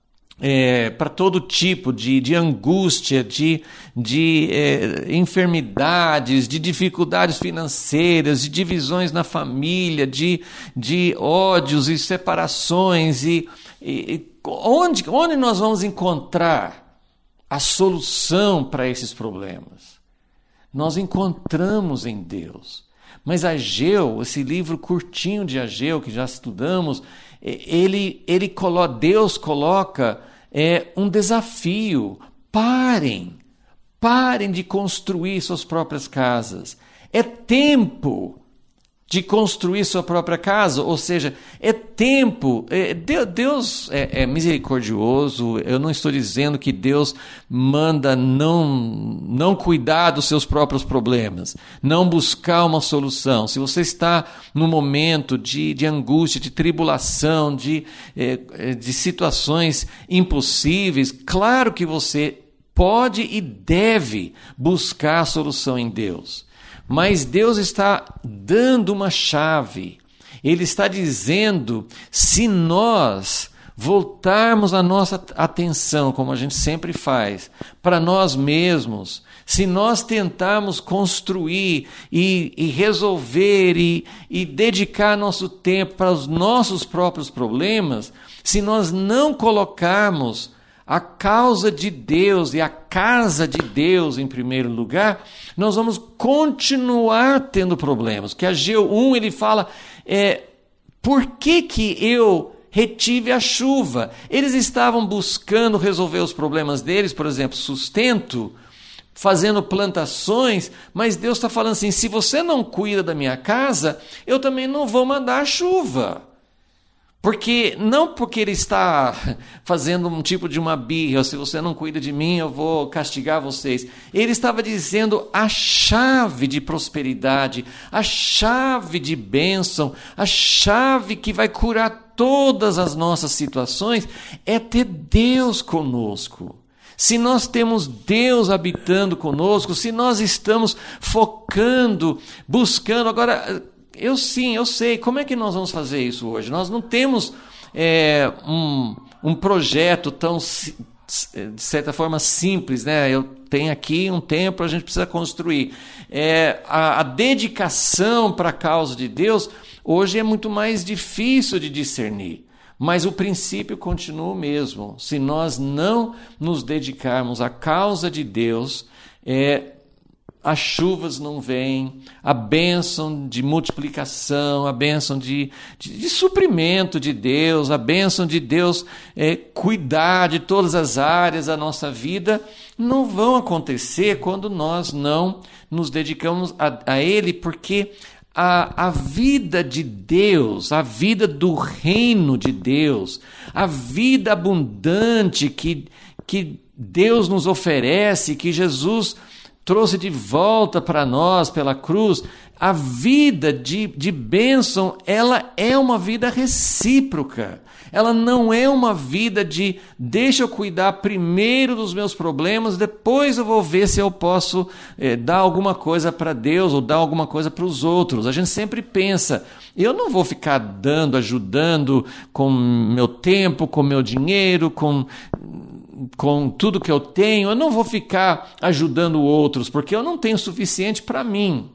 é, para todo tipo de, de angústia, de, de é, enfermidades, de dificuldades financeiras, de divisões na família, de, de ódios e separações. E, e onde, onde nós vamos encontrar a solução para esses problemas? Nós encontramos em Deus. Mas Ageu, esse livro curtinho de Ageu, que já estudamos, ele, ele colo- Deus coloca é, um desafio. Parem, parem de construir suas próprias casas. É tempo de construir sua própria casa, ou seja, é tempo, é, Deus é, é misericordioso. Eu não estou dizendo que Deus manda não, não cuidar dos seus próprios problemas, não buscar uma solução. Se você está num momento de, de angústia, de tribulação, de, é, de situações impossíveis, claro que você pode e deve buscar a solução em Deus. Mas Deus está dando uma chave. Ele está dizendo, se nós voltarmos a nossa atenção, como a gente sempre faz, para nós mesmos, se nós tentarmos construir e, e resolver e, e dedicar nosso tempo para os nossos próprios problemas, se nós não colocarmos a causa de Deus e a casa de Deus em primeiro lugar, nós vamos continuar tendo problemas. Que Ageu um, ele fala, é, por que que eu retive a chuva? Eles estavam buscando resolver os problemas deles, por exemplo, sustento, fazendo plantações, mas Deus está falando assim, se você não cuida da minha casa, eu também não vou mandar a chuva. Porque, não porque ele está fazendo um tipo de uma birra, se você não cuida de mim, eu vou castigar vocês. Ele estava dizendo a chave de prosperidade, a chave de bênção, a chave que vai curar todas as nossas situações é ter Deus conosco. Se nós temos Deus habitando conosco, se nós estamos focando, buscando, agora... Eu sim, eu sei. Como é que nós vamos fazer isso hoje? Nós não temos é, um, um projeto tão, de certa forma, simples, né? Eu tenho aqui um templo, a gente precisa construir. É, a, a dedicação para a causa de Deus hoje é muito mais difícil de discernir. Mas o princípio continua o mesmo. Se nós não nos dedicarmos à causa de Deus, é, as chuvas não vêm, a bênção de multiplicação, a bênção de, de, de suprimento de Deus, a bênção de Deus é, cuidar de todas as áreas da nossa vida, não vão acontecer quando nós não nos dedicamos a, a Ele, porque a, a vida de Deus, a vida do reino de Deus, a vida abundante que, que Deus nos oferece, que Jesus trouxe de volta para nós pela cruz, a vida de, de bênção, ela é uma vida recíproca. Ela não é uma vida de deixa eu cuidar primeiro dos meus problemas, depois eu vou ver se eu posso eh, dar alguma coisa para Deus ou dar alguma coisa para os outros. A gente sempre pensa, eu não vou ficar dando, ajudando com meu tempo, com meu dinheiro, com... com tudo que eu tenho, eu não vou ficar ajudando outros, porque eu não tenho o suficiente para mim.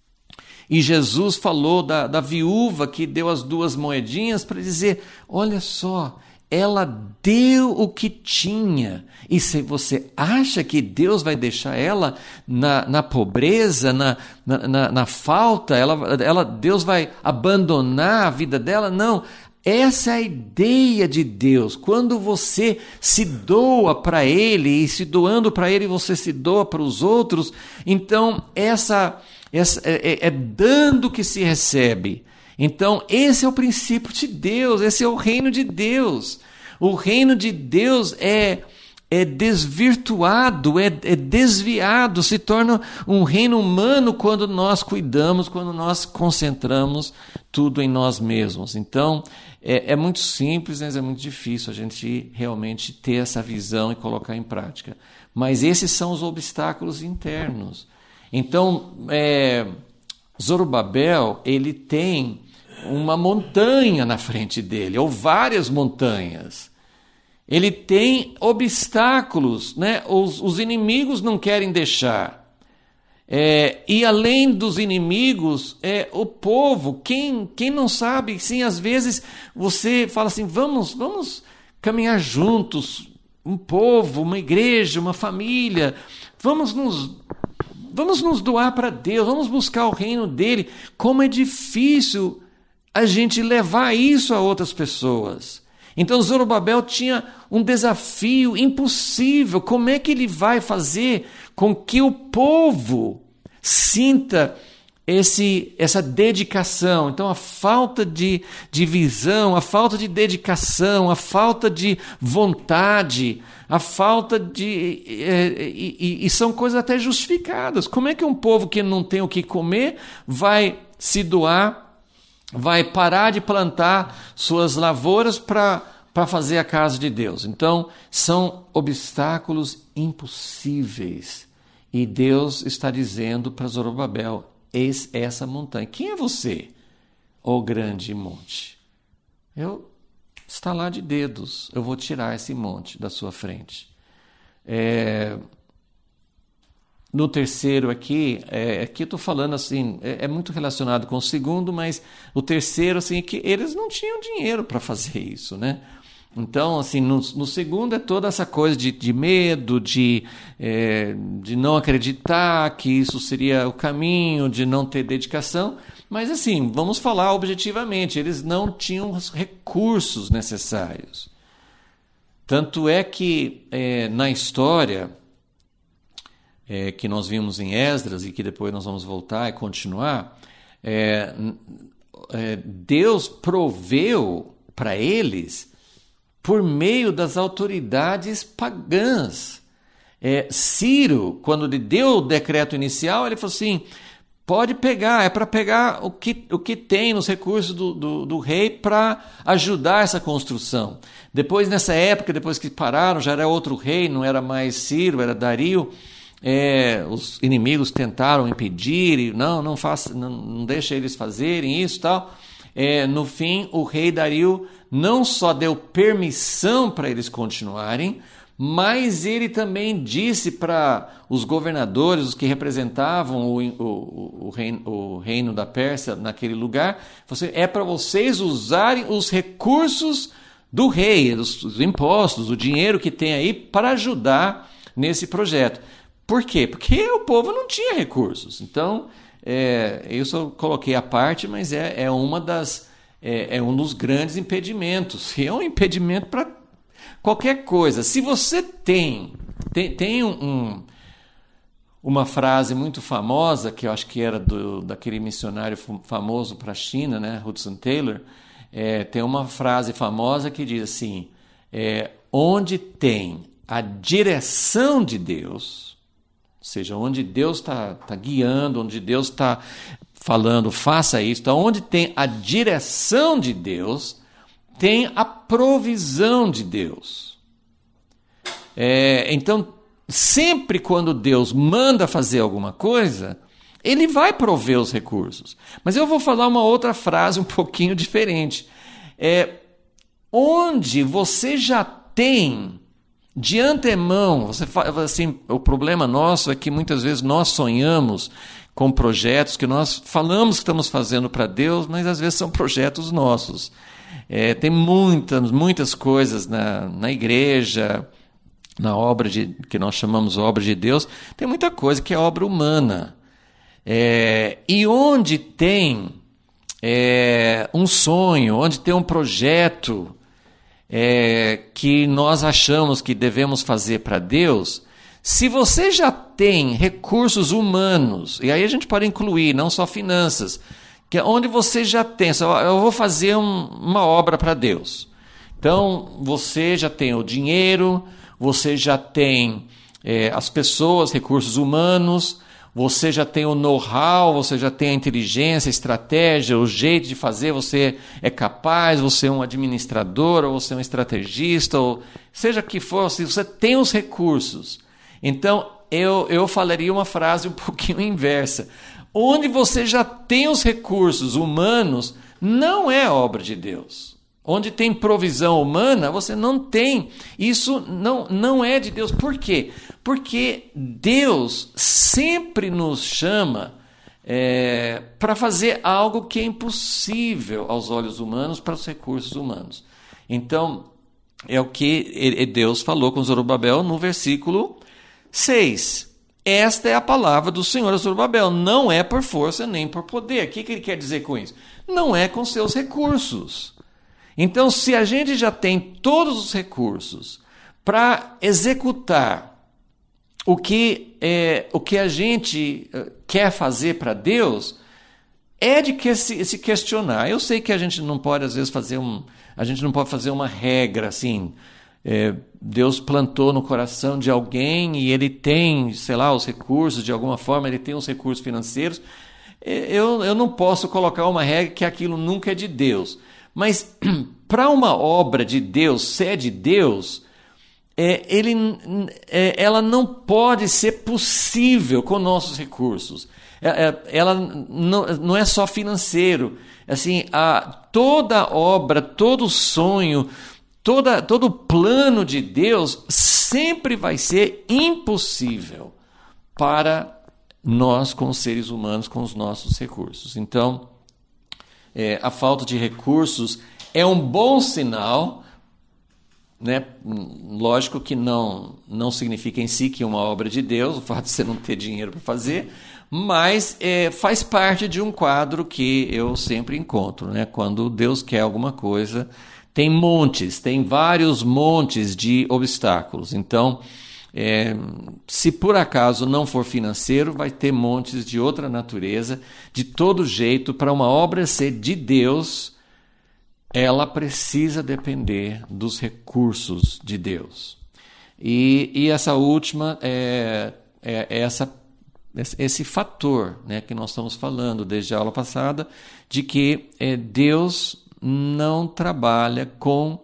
E Jesus falou da, da viúva que deu as duas moedinhas para dizer, olha só, ela deu o que tinha. E se você acha que Deus vai deixar ela na, na pobreza, na, na, na, na falta, ela, ela, Deus vai abandonar a vida dela? Não. Essa é a ideia de Deus. Quando você se doa para Ele, e se doando para Ele você se doa para os outros, então essa, essa é, é dando que se recebe. Então esse é o princípio de Deus, esse é o reino de Deus. O reino de Deus é, é desvirtuado, é, é desviado, se torna um reino humano quando nós cuidamos, quando nós concentramos tudo em nós mesmos. Então, é, é muito simples, mas é muito difícil a gente realmente ter essa visão e colocar em prática. Mas esses são os obstáculos internos. Então, é, Zorobabel, ele tem uma montanha na frente dele, ou várias montanhas. Ele tem obstáculos, né? Os, os inimigos não querem deixar. É, e além dos inimigos, é o povo. Quem, quem não sabe, sim, às vezes você fala assim, vamos, vamos caminhar juntos, um povo, uma igreja, uma família, vamos nos vamos nos doar para Deus, vamos buscar o reino dele. Como é difícil a gente levar isso a outras pessoas. Então Zorobabel tinha um desafio impossível. Como é que ele vai fazer com que o povo sinta esse, essa dedicação? Então a falta de, de visão, a falta de dedicação, a falta de vontade, a falta de... E, e, e são coisas até justificadas. Como é que um povo que não tem o que comer vai se doar, vai parar de plantar suas lavouras para para fazer a casa de Deus? Então, são obstáculos impossíveis. E Deus está dizendo para Zorobabel, eis essa montanha. Quem é você, ó grande monte? Eu estalar de dedos, eu vou tirar esse monte da sua frente. É... No terceiro aqui, é, aqui eu estou falando assim, é, é muito relacionado com o segundo, mas o terceiro, assim, é que eles não tinham dinheiro para fazer isso, né? Então, assim, no, no segundo é toda essa coisa de, de medo, de, é, de não acreditar que isso seria o caminho, de não ter dedicação, mas assim, vamos falar objetivamente, eles não tinham os recursos necessários. Tanto é que é, na história... É, que nós vimos em Esdras e que depois nós vamos voltar e continuar, é, é, Deus proveu para eles por meio das autoridades pagãs. É, Ciro, quando lhe deu o decreto inicial, ele falou assim, pode pegar, é para pegar o que, o que tem nos recursos do, do, do rei para ajudar essa construção. Depois, nessa época, depois que pararam, já era outro rei, não era mais Ciro, era Dario. É, os inimigos tentaram impedir, e não, não, faça, não, não deixa eles fazerem isso e tal. É, no fim, o rei Dario não só deu permissão para eles continuarem, mas ele também disse para os governadores, os que representavam o, o, o, reino, o reino da Pérsia naquele lugar, você, é para vocês usarem os recursos do rei, os, os impostos, o dinheiro que tem aí para ajudar nesse projeto. Por quê? Porque o povo não tinha recursos. Então, é, isso eu coloquei à parte, mas é, é, uma das, é, é um dos grandes impedimentos. E é um impedimento para qualquer coisa. Se você tem, tem, tem um, um, uma frase muito famosa, que eu acho que era do, daquele missionário famoso para a China, né, Hudson Taylor, é, tem uma frase famosa que diz assim, é, onde tem a direção de Deus... Ou seja, onde Deus está tá guiando, onde Deus está falando, faça isso. Então, onde tem a direção de Deus, tem a provisão de Deus. É, então, sempre quando Deus manda fazer alguma coisa, Ele vai prover os recursos. Mas eu vou falar uma outra frase um pouquinho diferente. É, onde você já tem... De antemão, você fala assim, o problema nosso é que muitas vezes nós sonhamos com projetos que nós falamos que estamos fazendo para Deus, mas às vezes são projetos nossos. É, tem muitas, muitas coisas na, na igreja, na obra de, que nós chamamos obra de Deus, tem muita coisa que é obra humana. É, e onde tem é, um sonho, onde tem um projeto... É, que nós achamos que devemos fazer para Deus, se você já tem recursos humanos, e aí a gente pode incluir não só finanças, que é onde você já tem, eu vou fazer um, uma obra para Deus. Então, você já tem o dinheiro, você já tem é, as pessoas, recursos humanos, você já tem o know-how, você já tem a inteligência, a estratégia, o jeito de fazer, você é capaz, você é um administrador, ou você é um estrategista, ou seja que for, se você tem os recursos. Então, eu, eu falaria uma frase um pouquinho inversa. Onde você já tem os recursos humanos, não é obra de Deus. Onde tem provisão humana, você não tem. Isso não, não é de Deus. Por quê? Porque Deus sempre nos chama é, para fazer algo que é impossível aos olhos humanos, para os recursos humanos. Então, é o que Deus falou com Zorobabel no versículo seis. esta é a palavra do Senhor a Zorobabel. Não é por força nem por poder. O que, que ele quer dizer com isso? Não é com seus recursos. Então, se a gente já tem todos os recursos para executar o que, é, o que a gente quer fazer para Deus, é de que se, se questionar. Eu sei que a gente não pode, às vezes, fazer um, a gente não pode fazer uma regra assim. É, Deus plantou no coração de alguém e ele tem, sei lá, os recursos, de alguma forma, ele tem os recursos financeiros. Eu, eu não posso colocar uma regra que aquilo nunca é de Deus. Mas para uma obra de Deus ser de Deus, é, ele, é, ela não pode ser possível com nossos recursos. É, é, ela não, não é só financeiro. Assim, a, toda obra, todo sonho, Toda, todo plano de Deus sempre vai ser impossível para nós, com os seres humanos, com os nossos recursos. Então, é, a falta de recursos é um bom sinal, né? Lógico que não, não significa em si que é uma obra de Deus, o fato de você não ter dinheiro para fazer, mas é, faz parte de um quadro que eu sempre encontro, né? Quando Deus quer alguma coisa, tem montes, tem vários montes de obstáculos. Então, é, se por acaso não for financeiro, vai ter montes de outra natureza. De todo jeito, para uma obra ser de Deus, ela precisa depender dos recursos de Deus. E, e essa última é, é essa, esse fator, né, que nós estamos falando desde a aula passada, de que é, Deus não trabalha com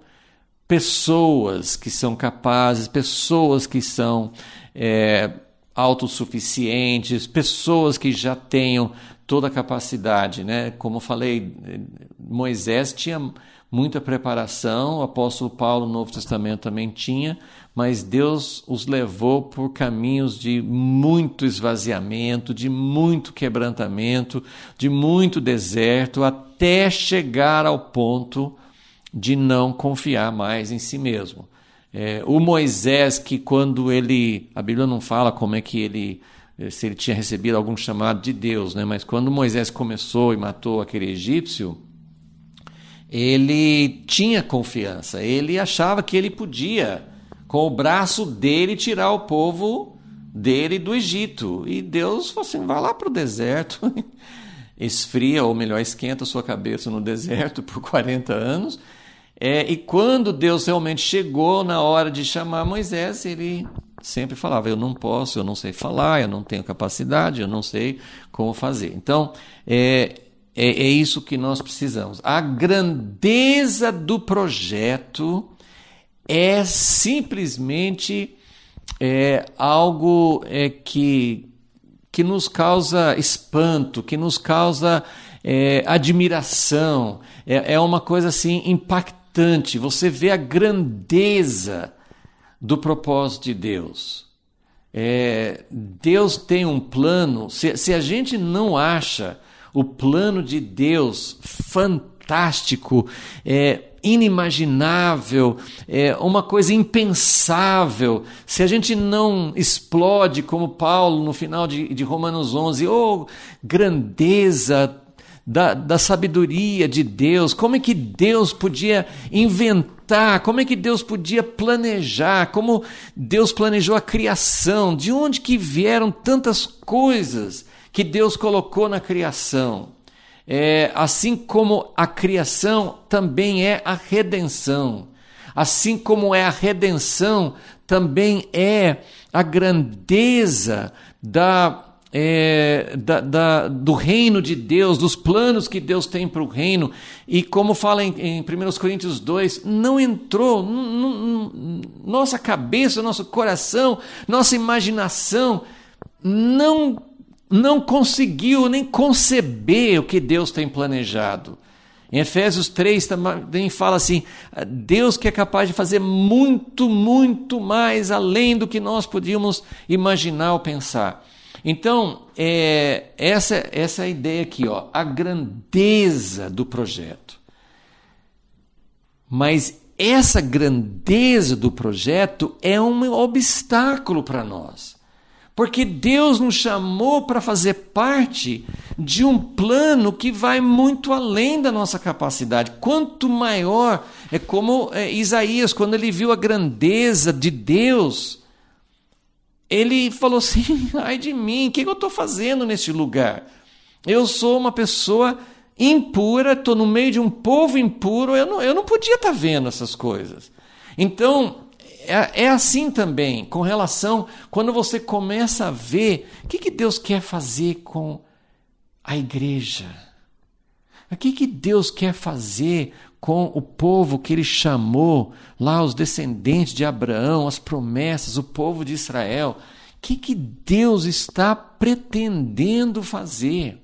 pessoas que são capazes, pessoas que são é, autossuficientes, pessoas que já tenham toda a capacidade, né? Como eu falei, Moisés tinha muita preparação, o apóstolo Paulo no Novo Testamento também tinha, mas Deus os levou por caminhos de muito esvaziamento, de muito quebrantamento, de muito deserto, até chegar ao ponto de não confiar mais em si mesmo. É, o Moisés, que quando ele, a Bíblia não fala como é que ele, se ele tinha recebido algum chamado de Deus, né? Mas quando Moisés começou e matou aquele egípcio, ele tinha confiança, ele achava que ele podia, com o braço dele, tirar o povo dele do Egito. E Deus falou assim, vai lá para o deserto, esfria, ou melhor, esquenta a sua cabeça no deserto por quarenta anos. É, e quando Deus realmente chegou na hora de chamar Moisés, ele sempre falava, eu não posso, eu não sei falar, eu não tenho capacidade, eu não sei como fazer. Então, é... É, é isso que nós precisamos. A grandeza do projeto é simplesmente é, algo é, que, que nos causa espanto, que nos causa é, admiração. É, é uma coisa assim impactante. Você vê a grandeza do propósito de Deus. É, Deus tem um plano. Se, se a gente não acha o plano de Deus fantástico, é, inimaginável, é, uma coisa impensável, se a gente não explode como Paulo no final de, de Romanos onze, oh, grandeza da, da sabedoria de Deus, como é que Deus podia inventar, como é que Deus podia planejar, como Deus planejou a criação, de onde que vieram tantas coisas que Deus colocou na criação. É, assim como a criação também é a redenção. Assim como é a redenção, também é a grandeza da, é, da, da, do reino de Deus, dos planos que Deus tem para o reino. E como fala em, em primeira Coríntios dois, não entrou, n- n- nossa cabeça, nosso coração, nossa imaginação não não conseguiu nem conceber o que Deus tem planejado. Em Efésios três também fala assim, Deus que é capaz de fazer muito, muito mais além do que nós podíamos imaginar ou pensar. Então, é, essa, essa é a ideia aqui, ó, a grandeza do projeto. Mas essa grandeza do projeto é um obstáculo para nós. Porque Deus nos chamou para fazer parte de um plano que vai muito além da nossa capacidade. Quanto maior, é como é, Isaías, quando ele viu a grandeza de Deus, ele falou assim, ai de mim, o que eu estou fazendo neste lugar? Eu sou uma pessoa impura, estou no meio de um povo impuro, eu não, eu não podia estar vendo essas coisas. Então, é, é assim também, com relação, quando você começa a ver o que, que Deus quer fazer com a igreja. O que, que Deus quer fazer com o povo que Ele chamou, lá os descendentes de Abraão, as promessas, o povo de Israel. O que, que Deus está pretendendo fazer?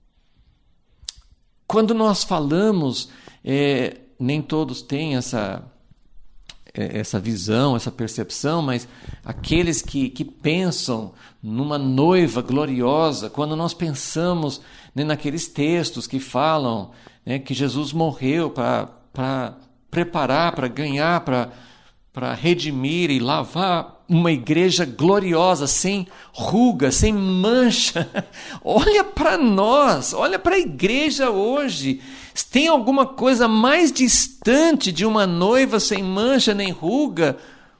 Quando nós falamos, é, nem todos têm essa... essa visão, essa percepção, mas aqueles que, que pensam numa noiva gloriosa, quando nós pensamos, né, naqueles textos que falam, né, que Jesus morreu para preparar, para ganhar, para redimir e lavar uma igreja gloriosa, sem ruga, sem mancha. Olha para nós, olha para a igreja hoje. Tem alguma coisa mais distante de uma noiva sem mancha nem ruga?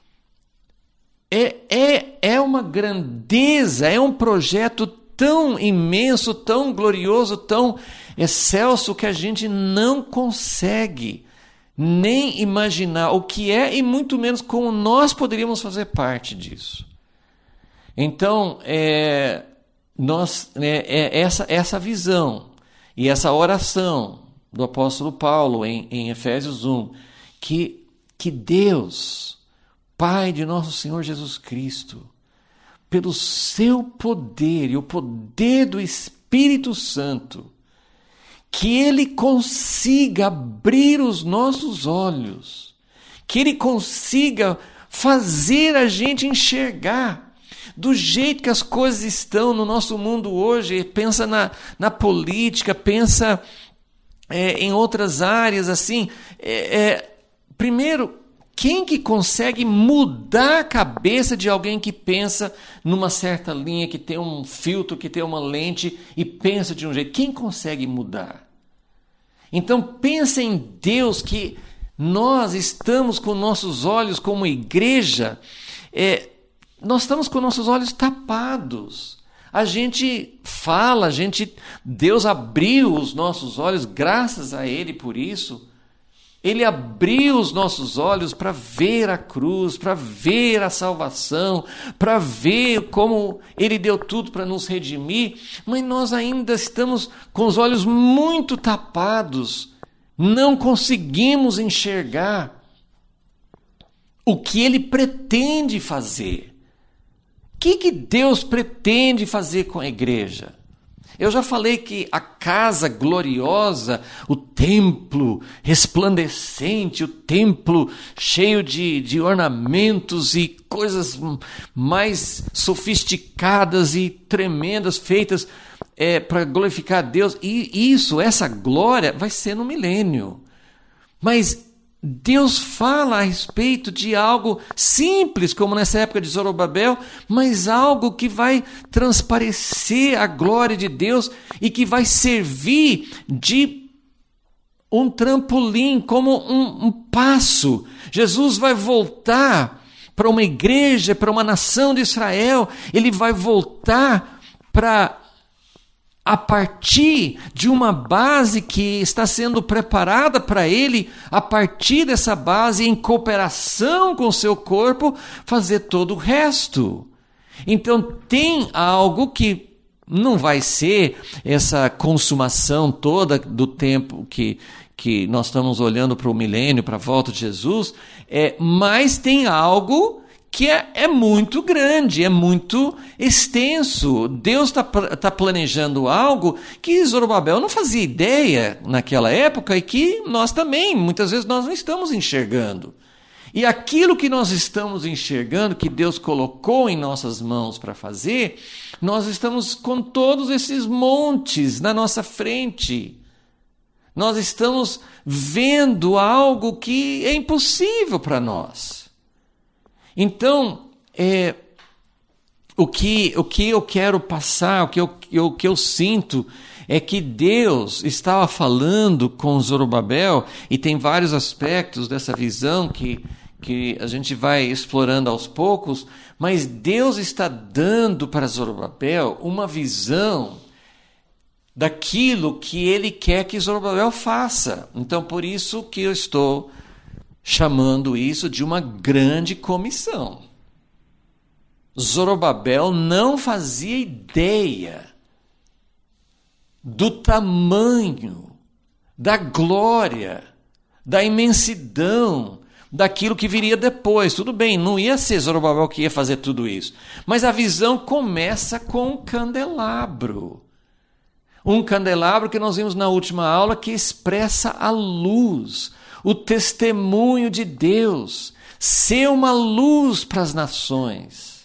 É, é, é uma grandeza, é um projeto tão imenso, tão glorioso, tão excelso que a gente não consegue nem imaginar o que é e muito menos como nós poderíamos fazer parte disso. Então, é, nós, é, é essa, essa visão e essa oração do apóstolo Paulo em, em Efésios um, que, que Deus, Pai de nosso Senhor Jesus Cristo, pelo seu poder e o poder do Espírito Santo, que Ele consiga abrir os nossos olhos, que Ele consiga fazer a gente enxergar do jeito que as coisas estão no nosso mundo hoje. Pensa na, na política, pensa é, em outras áreas assim. É, é, primeiro, quem que consegue mudar a cabeça de alguém que pensa numa certa linha, que tem um filtro, que tem uma lente e pensa de um jeito? Quem consegue mudar? Então pensa em Deus, que nós estamos com nossos olhos como igreja, é, nós estamos com nossos olhos tapados. A gente fala, a gente, Deus abriu os nossos olhos, graças a Ele por isso. Ele abriu os nossos olhos para ver a cruz, para ver a salvação, para ver como Ele deu tudo para nos redimir, mas nós ainda estamos com os olhos muito tapados, não conseguimos enxergar o que Ele pretende fazer. O que, que Deus pretende fazer com a igreja? Eu já falei que a casa gloriosa, o templo resplandecente, o templo cheio de, de ornamentos e coisas mais sofisticadas e tremendas feitas é, para glorificar a Deus, e isso, essa glória vai ser no milênio. Mas Deus fala a respeito de algo simples, como nessa época de Zorobabel, mas algo que vai transparecer a glória de Deus e que vai servir de um trampolim, como um, um passo. Jesus vai voltar para uma igreja, para uma nação de Israel, ele vai voltar para... a partir de uma base que está sendo preparada para ele, a partir dessa base, em cooperação com o seu corpo, fazer todo o resto. Então tem algo que não vai ser essa consumação toda do tempo que, que nós estamos olhando para o milênio, para a volta de Jesus, é, mas tem algo que é, é muito grande, é muito extenso. Deus está tá planejando algo que Zorobabel não fazia ideia naquela época e que nós também, muitas vezes, nós não estamos enxergando. E aquilo que nós estamos enxergando, que Deus colocou em nossas mãos para fazer, nós estamos com todos esses montes na nossa frente. Nós estamos vendo algo que é impossível para nós. Então, é, O que, o que eu quero passar, o que eu, o que eu sinto é que Deus estava falando com Zorobabel, e tem vários aspectos dessa visão que, que a gente vai explorando aos poucos, mas Deus está dando para Zorobabel uma visão daquilo que Ele quer que Zorobabel faça. Então, por isso que eu estou chamando isso de uma grande comissão. Zorobabel não fazia ideia do tamanho, da glória, da imensidão, daquilo que viria depois. Tudo bem, não ia ser Zorobabel que ia fazer tudo isso. Mas a visão começa com um candelabro. Um candelabro que nós vimos na última aula que expressa a luz, o testemunho de Deus, ser uma luz para as nações.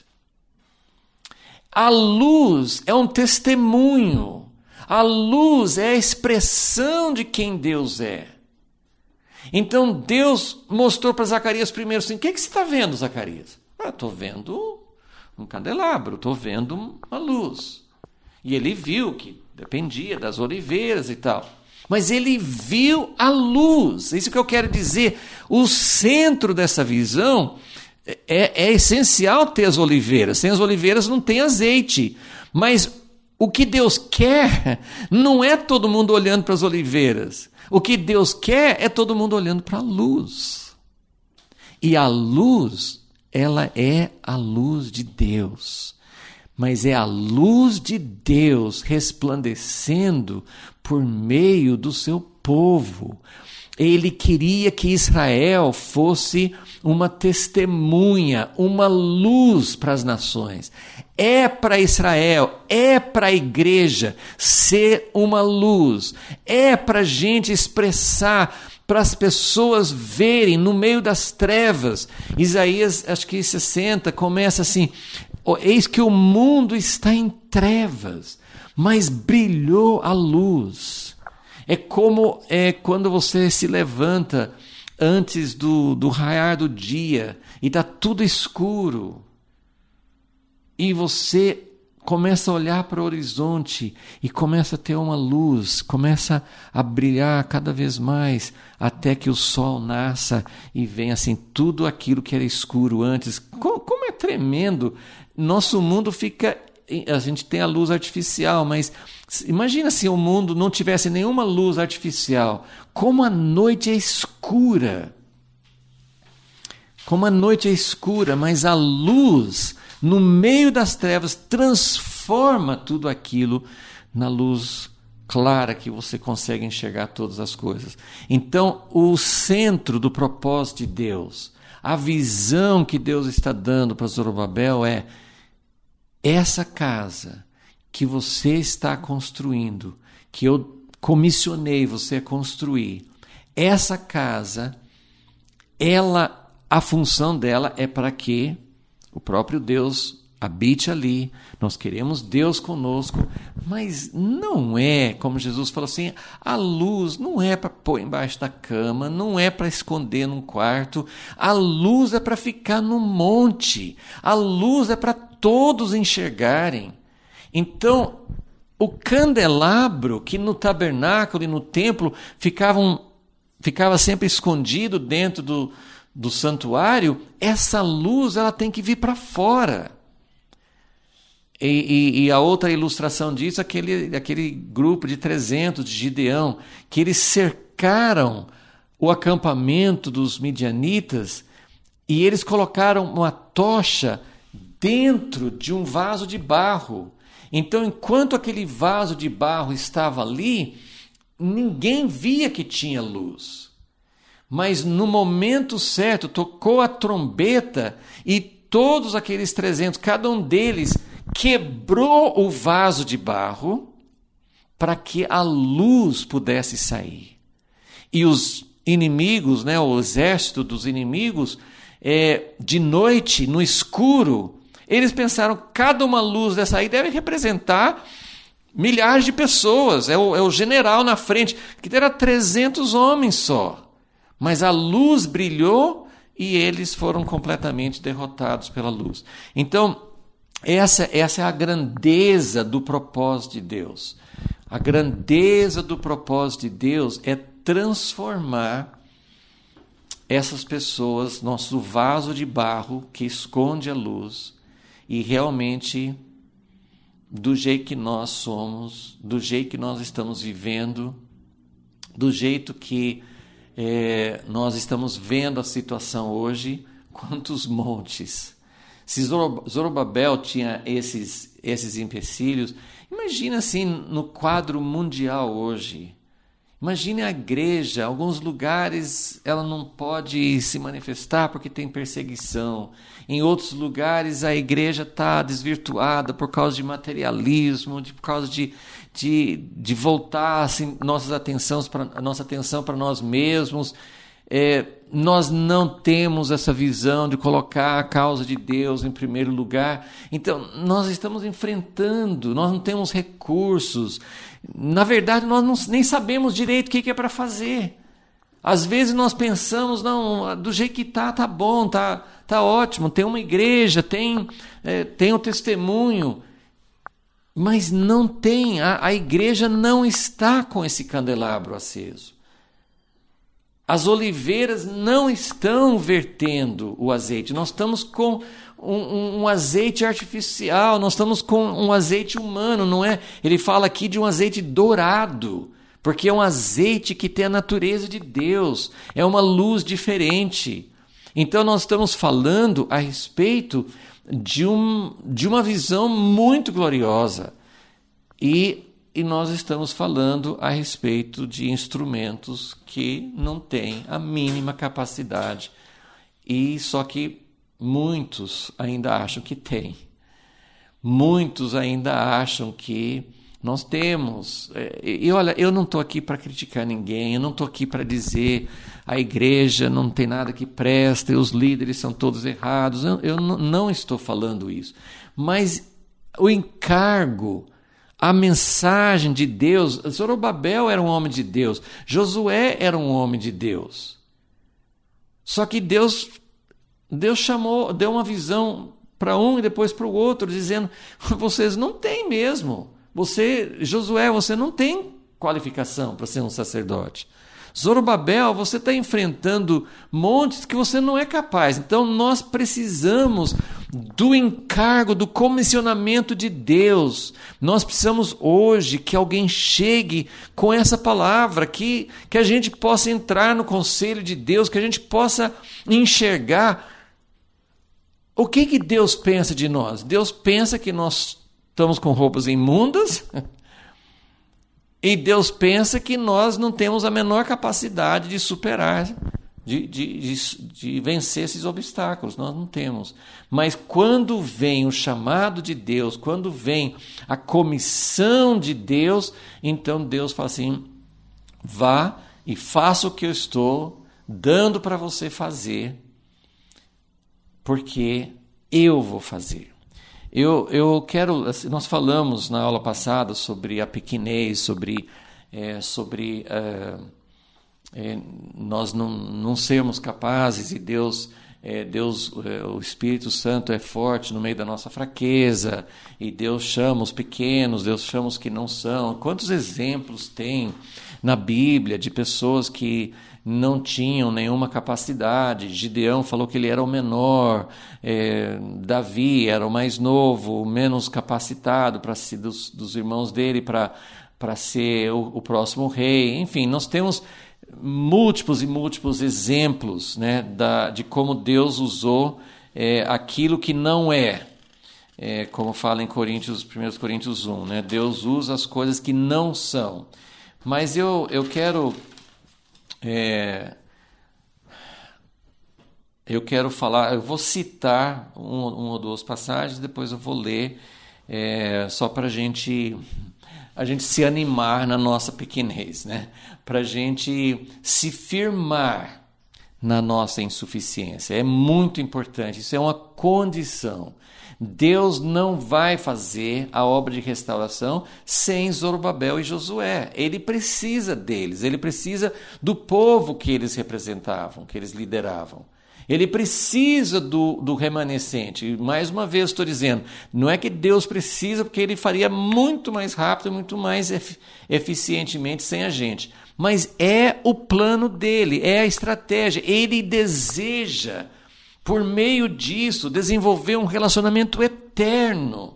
A luz é um testemunho. A luz é a expressão de quem Deus é. Então Deus mostrou para Zacarias primeiro assim: o que, é que você está vendo, Zacarias? Ah, estou vendo um candelabro, estou vendo uma luz. E ele viu que dependia das oliveiras e tal. Mas ele viu a luz. Isso que eu quero dizer. O centro dessa visão é, é essencial ter as oliveiras. Sem as oliveiras não tem azeite. Mas o que Deus quer não é todo mundo olhando para as oliveiras. O que Deus quer é todo mundo olhando para a luz. E a luz, ela é a luz de Deus. Mas é a luz de Deus resplandecendo por meio do seu povo. Ele queria que Israel fosse uma testemunha, uma luz para as nações. É para Israel, é para a igreja ser uma luz. É para a gente expressar, para as pessoas verem no meio das trevas. Isaías, acho que sessenta, começa assim: oh, eis que o mundo está em trevas, mas brilhou a luz. É como é, quando você se levanta antes do, do raiar do dia e está tudo escuro. E você começa a olhar para o horizonte e começa a ter uma luz, começa a brilhar cada vez mais, até que o sol nasça e vem assim tudo aquilo que era escuro antes. Como, como é tremendo! Nosso mundo fica... A gente tem a luz artificial, mas imagina se o mundo não tivesse nenhuma luz artificial. Como a noite é escura. Como a noite é escura, mas a luz, no meio das trevas, transforma tudo aquilo na luz clara que você consegue enxergar todas as coisas. Então, o centro do propósito de Deus, a visão que Deus está dando para Zorobabel é: essa casa que você está construindo, que eu comissionei você a construir, essa casa, ela, a função dela é para que o próprio Deus habite ali. Nós queremos Deus conosco, mas não é, como Jesus falou assim, a luz não é para pôr embaixo da cama, não é para esconder num quarto, a luz é para ficar no monte, a luz é para todos enxergarem. Então, o candelabro que no tabernáculo e no templo ficavam, ficava sempre escondido dentro do, do santuário, essa luz ela tem que vir para fora. E, e, e a outra ilustração disso, aquele, aquele grupo de trezentos de Gideão, que eles cercaram o acampamento dos midianitas e eles colocaram uma tocha dentro de um vaso de barro. Então, enquanto aquele vaso de barro estava ali, ninguém via que tinha luz. Mas no momento certo, tocou a trombeta e todos aqueles trezentos, cada um deles quebrou o vaso de barro para que a luz pudesse sair. E os inimigos, né, o exército dos inimigos, é, de noite, no escuro, eles pensaram, cada uma luz dessa aí deve representar milhares de pessoas. É o, é o general na frente, que era trezentos homens só. Mas a luz brilhou e eles foram completamente derrotados pela luz. Então, essa, essa é a grandeza do propósito de Deus. A grandeza do propósito de Deus é transformar essas pessoas, nosso vaso de barro que esconde a luz, e realmente, do jeito que nós somos, do jeito que nós estamos vivendo, do jeito que é, nós estamos vendo a situação hoje, quantos montes. Se Zorobabel tinha esses, esses empecilhos, imagina assim no quadro mundial hoje. Imagine a igreja, alguns lugares ela não pode se manifestar porque tem perseguição. Em outros lugares a igreja está desvirtuada por causa de materialismo, de, por causa de, de, de voltar assim, nossas atenções pra, a nossa atenção para nós mesmos. É, nós não temos essa visão de colocar a causa de Deus em primeiro lugar. Então, nós estamos enfrentando, nós não temos recursos. Na verdade, nós não, nem sabemos direito o que, que é para fazer. Às vezes nós pensamos, não, do jeito que está, está bom, está tá ótimo, tem uma igreja, tem, é, tem o testemunho, mas não tem, a, a igreja não está com esse candelabro aceso. As oliveiras não estão vertendo o azeite. Nós estamos com um, um, um azeite artificial, nós estamos com um azeite humano, não é? Ele fala aqui de um azeite dourado, porque é um azeite que tem a natureza de Deus, é uma luz diferente. Então nós estamos falando a respeito de, um, de uma visão muito gloriosa. E E nós estamos falando a respeito de instrumentos que não têm a mínima capacidade. E só que muitos ainda acham que têm. Muitos ainda acham que nós temos. E olha, eu não estou aqui para criticar ninguém, eu não estou aqui para dizer a igreja não tem nada que presta, e os líderes são todos errados. Eu, eu não estou falando isso. Mas o encargo, a mensagem de Deus, Zorobabel era um homem de Deus, Josué era um homem de Deus. Só que Deus, Deus chamou, deu uma visão para um e depois para o outro, dizendo, vocês não têm mesmo. Você, Josué, você não tem qualificação para ser um sacerdote. Zorobabel, você está enfrentando montes que você não é capaz. Então nós precisamos do encargo, do comissionamento de Deus. Nós precisamos hoje que alguém chegue com essa palavra, que, que a gente possa entrar no conselho de Deus, que a gente possa enxergar o que, que Deus pensa de nós. Deus pensa que nós estamos com roupas imundas. E Deus pensa que nós não temos a menor capacidade de superar, de, de, de, de vencer esses obstáculos. Nós não temos. Mas quando vem o chamado de Deus, quando vem a comissão de Deus, então Deus fala assim, vá e faça o que eu estou dando para você fazer, porque eu vou fazer. Eu, eu quero, nós falamos na aula passada sobre a pequenez, sobre, é, sobre é, é, nós não, não sermos capazes e Deus, é, Deus é, o Espírito Santo é forte no meio da nossa fraqueza e Deus chama os pequenos, Deus chama os que não são. Quantos exemplos tem na Bíblia de pessoas que não tinham nenhuma capacidade? Gideão falou que ele era o menor, é, Davi era o mais novo, o menos capacitado para ser dos, dos irmãos dele para para ser o, o próximo rei. Enfim, nós temos múltiplos e múltiplos exemplos, né, da, de como Deus usou é, aquilo que não é, é, como fala em Coríntios, primeiro Coríntios um, né, Deus usa as coisas que não são. Mas eu, eu quero É, eu quero falar, eu vou citar um, uma ou duas passagens, depois eu vou ler, é, só para a gente, a gente se animar na nossa pequenez, né? Para a gente se firmar na nossa insuficiência. É muito importante, isso é uma condição. Deus não vai fazer a obra de restauração sem Zorobabel e Josué. Ele precisa deles, ele precisa do povo que eles representavam, que eles lideravam. Ele precisa do, do remanescente. Mais uma vez estou dizendo, não é que Deus precisa, porque Ele faria muito mais rápido, muito mais efic- eficientemente sem a gente. Mas é o plano dele, é a estratégia. Ele deseja, por meio disso, desenvolver um relacionamento eterno.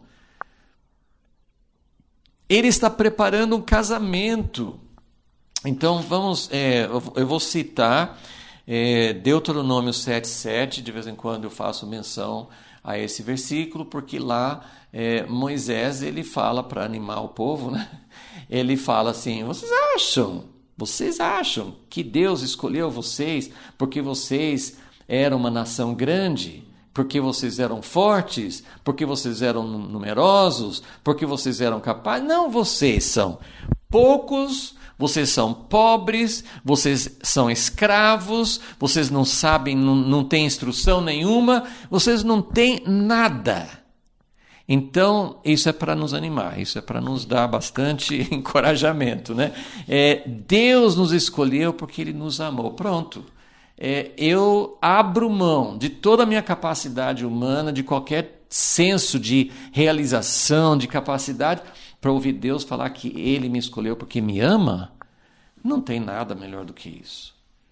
Ele está preparando um casamento. Então, vamos, é, eu vou citar é, Deuteronômio sete, sete, de vez em quando eu faço menção a esse versículo, porque lá é, Moisés ele fala para animar o povo, né? Ele fala assim, vocês acham, vocês acham que Deus escolheu vocês porque vocês eram uma nação grande? Porque vocês eram fortes, porque vocês eram numerosos, porque vocês eram capazes. Não, vocês são poucos, vocês são pobres, vocês são escravos, vocês não sabem, não, não têm instrução nenhuma, vocês não têm nada. Então, isso é para nos animar, isso é para nos dar bastante encorajamento, né? É, Deus nos escolheu porque Ele nos amou. Pronto. É, eu abro mão de toda a minha capacidade humana, de qualquer senso de realização, de capacidade, para ouvir Deus falar que Ele me escolheu porque me ama. Não tem nada melhor do que isso.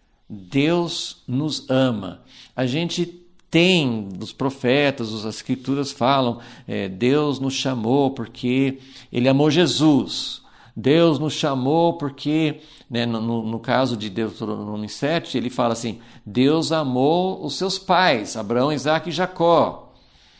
Deus nos ama. A gente tem, os profetas, as escrituras falam, é, Deus nos chamou porque Ele amou Jesus. Deus nos chamou porque, né, no, no caso de Deuteronômio sete, ele fala assim, Deus amou os seus pais, Abraão, Isaac e Jacó.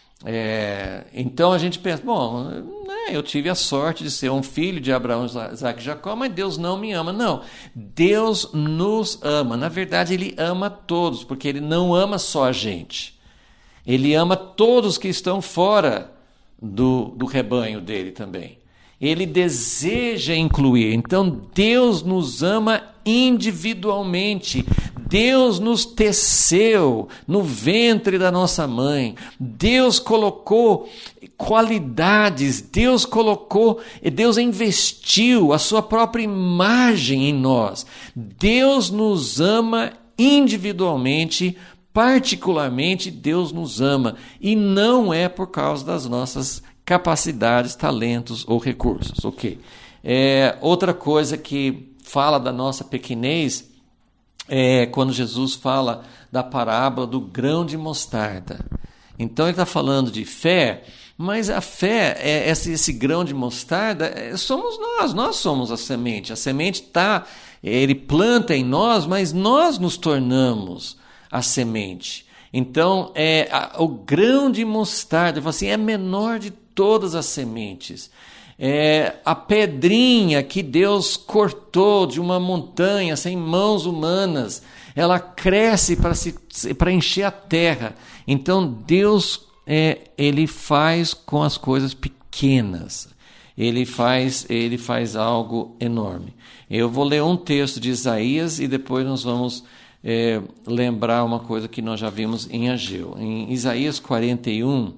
É, então a gente pensa, bom, né, eu tive a sorte de ser um filho de Abraão, Isaac e Jacó, mas Deus não me ama. Não, Deus nos ama. Na verdade, Ele ama todos, porque Ele não ama só a gente. Ele ama todos que estão fora do, do rebanho dele também. Ele deseja incluir. Então, Deus nos ama individualmente. Deus nos teceu no ventre da nossa mãe. Deus colocou qualidades. Deus colocou, Deus investiu a sua própria imagem em nós. Deus nos ama individualmente. Particularmente, Deus nos ama. E não é por causa das nossas capacidades, talentos ou recursos. Ok. É, outra coisa que fala da nossa pequenez é quando Jesus fala da parábola do grão de mostarda. Então ele está falando de fé, mas a fé, é, esse, esse grão de mostarda, é, somos nós, nós somos a semente. A semente está, ele planta em nós, mas nós nos tornamos a semente. Então, é, a, o grão de mostarda, eu falo assim, é a menor de todas as sementes. É, a pedrinha que Deus cortou de uma montanha sem mãos humanas, ela cresce para se, para encher a terra. Então, Deus é, ele faz com as coisas pequenas. Ele faz, ele faz algo enorme. Eu vou ler um texto de Isaías e depois nós vamos É, lembrar uma coisa que nós já vimos em Ageu. Em Isaías quarenta e um,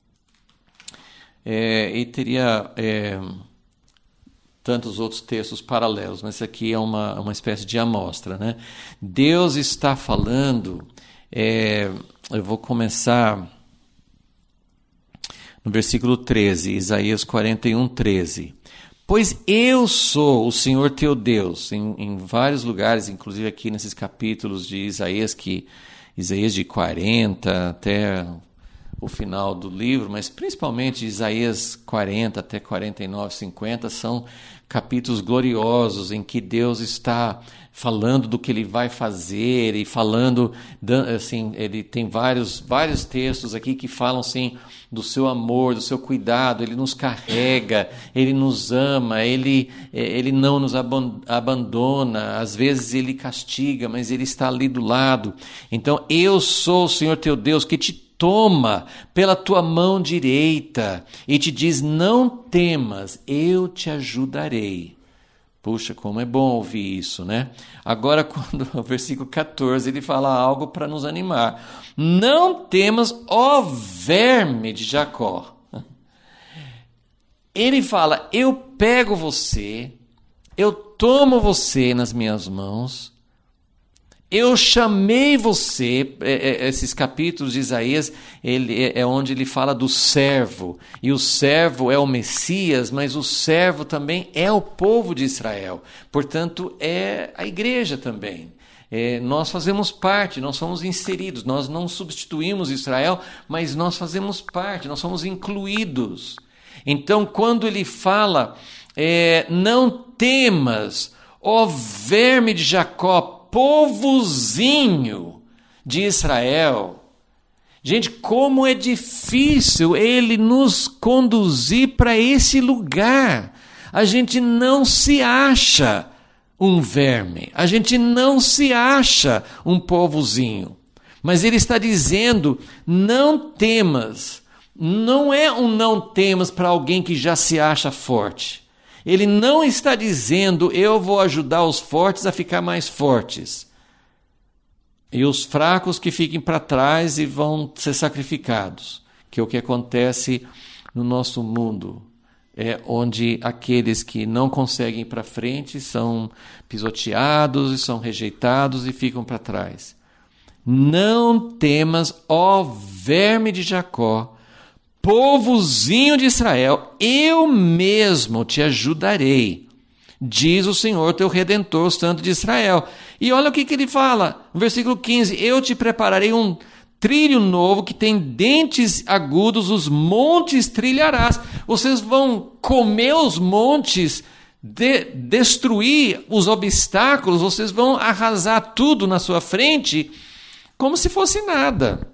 é, e teria é, tantos outros textos paralelos, mas esse aqui é uma, uma espécie de amostra, né? Deus está falando, é, eu vou começar no versículo treze, Isaías quarenta e um, treze. Pois eu sou o Senhor teu Deus, em, em vários lugares, inclusive aqui nesses capítulos de Isaías, que Isaías de quarenta até o final do livro, mas principalmente Isaías quarenta até quarenta e nove, cinquenta, são capítulos gloriosos em que Deus está falando do que Ele vai fazer e falando, assim, ele tem vários, vários textos aqui que falam assim, do seu amor, do seu cuidado. Ele nos carrega, Ele nos ama, Ele, ele não nos abandona, às vezes Ele castiga, mas Ele está ali do lado. Então, eu sou o Senhor teu Deus que te toma pela tua mão direita e te diz, não temas, eu te ajudarei. Puxa, como é bom ouvir isso, né? Agora, quando o versículo catorze, ele fala algo para nos animar. Não temas, ó verme de Jacó. Ele fala, eu pego você, eu tomo você nas minhas mãos, Eu chamei você, esses capítulos de Isaías, ele, é onde ele fala do servo, e o servo é o Messias, mas o servo também é o povo de Israel, portanto é a igreja também. É, nós fazemos parte, nós somos inseridos, nós não substituímos Israel, mas nós fazemos parte, nós somos incluídos. Então quando ele fala, é, não temas, ó verme de Jacó, povozinho de Israel. Gente, como é difícil ele nos conduzir para esse lugar. A gente não se acha um verme, a gente não se acha um povozinho. Mas ele está dizendo, não temas. Não é um não temas para alguém que já se acha forte. Ele não está dizendo, eu vou ajudar os fortes a ficar mais fortes. E os fracos que fiquem para trás e vão ser sacrificados. Que é o que acontece no nosso mundo. É onde aqueles que não conseguem ir para frente são pisoteados e são rejeitados e ficam para trás. Não temas, ó verme de Jacó, povozinho de Israel, eu mesmo te ajudarei, diz o Senhor teu Redentor, Santo de Israel. E olha o que, que ele fala, no versículo quinze, eu te prepararei um trilho novo que tem dentes agudos, os montes trilharás. Vocês vão comer os montes, de, destruir os obstáculos, vocês vão arrasar tudo na sua frente, como se fosse nada.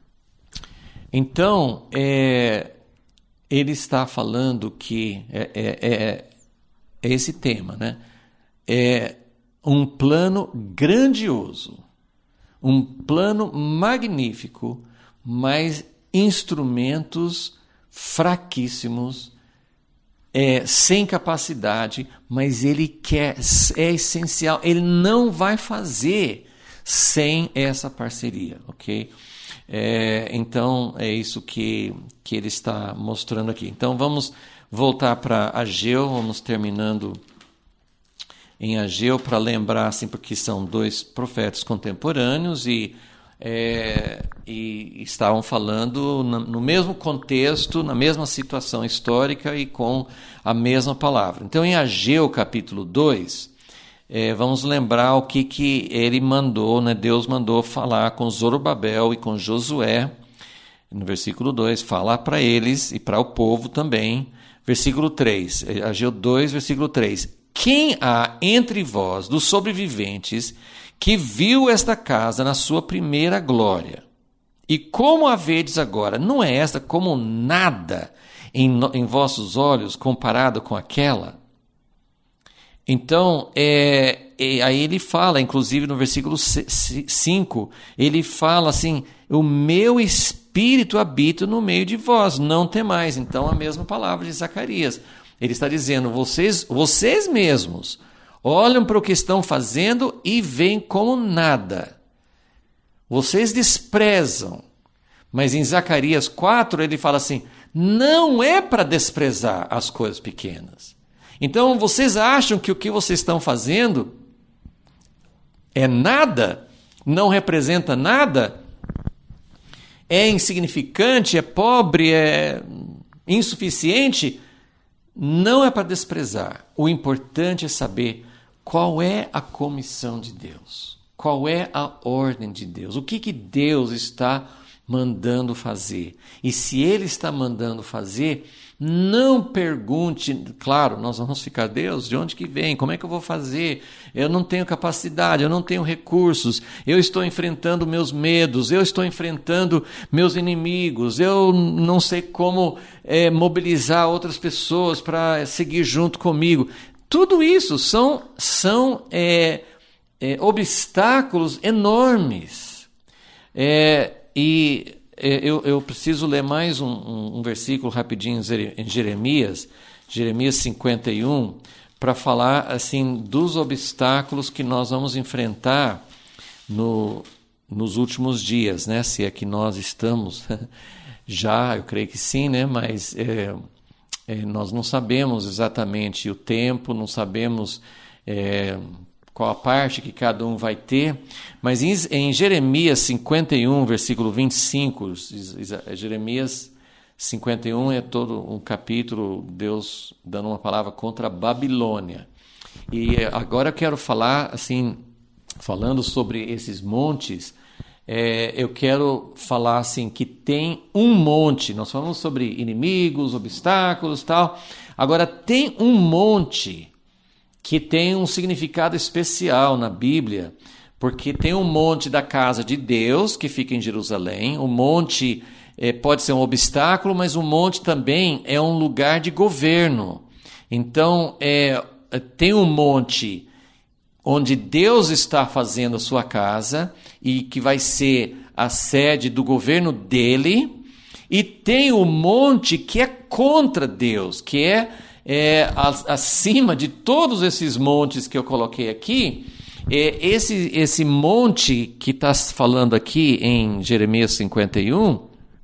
Então, é, ele está falando que é, é, é, é esse tema, né? É um plano grandioso, um plano magnífico, mas instrumentos fraquíssimos, é, sem capacidade, mas ele quer, é essencial, ele não vai fazer sem essa parceria, ok? É, então, é isso que, que ele está mostrando aqui. Então, vamos voltar para Ageu, vamos terminando em Ageu, para lembrar, assim, porque são dois profetas contemporâneos e, é, e estavam falando no, no mesmo contexto, na mesma situação histórica e com a mesma palavra. Então, em Ageu, capítulo dois... É, vamos lembrar o que, que ele mandou, né? Deus mandou falar com Zorobabel e com Josué, no versículo dois, falar para eles e para o povo também. Versículo três, Ageu dois, versículo três. Quem há entre vós, dos sobreviventes, que viu esta casa na sua primeira glória? E como a vedes agora, não é esta como nada em, em vossos olhos comparado com aquela? Então, é, é, aí ele fala, inclusive no versículo cinco, ele fala assim, o meu espírito habita no meio de vós, não temais. Então, a mesma palavra de Zacarias. Ele está dizendo, vocês, vocês mesmos olham para o que estão fazendo e veem como nada. Vocês desprezam. Mas em Zacarias quatro, ele fala assim, não é para desprezar as coisas pequenas. Então, vocês acham que o que vocês estão fazendo é nada? Não representa nada? É insignificante? É pobre? É insuficiente? Não é para desprezar. O importante é saber qual é a comissão de Deus. Qual é a ordem de Deus? O que, que Deus está mandando fazer? E se Ele está mandando fazer, não pergunte, claro, nós vamos ficar, Deus, de onde que vem? Como é que eu vou fazer? Eu não tenho capacidade, eu não tenho recursos, eu estou enfrentando meus medos, eu estou enfrentando meus inimigos, eu não sei como é, mobilizar outras pessoas para seguir junto comigo. Tudo isso são, são é, é, obstáculos enormes. É, e eu, eu preciso ler mais um, um, um versículo rapidinho em Jeremias, Jeremias cinquenta e um, para falar assim dos obstáculos que nós vamos enfrentar no, nos últimos dias, né? Se é que nós estamos já, eu creio que sim, né? Mas é, é, nós não sabemos exatamente o tempo, não sabemos é, qual a parte que cada um vai ter, mas em, em Jeremias cinquenta e um, versículo vinte e cinco, Jeremias cinquenta e um é todo um capítulo, Deus dando uma palavra contra a Babilônia. E agora eu quero falar, assim, falando sobre esses montes, é, eu quero falar assim, que tem um monte, nós falamos sobre inimigos, obstáculos e tal, agora tem um monte que tem um significado especial na Bíblia, porque tem um monte da casa de Deus, que fica em Jerusalém, o monte é, pode ser um obstáculo, mas o monte também é um lugar de governo. Então, é, tem um monte onde Deus está fazendo a sua casa e que vai ser a sede do governo dele, e tem o monte que é contra Deus, que é, é acima de todos esses montes que eu coloquei aqui. É, esse, esse monte que está falando aqui em Jeremias cinquenta e um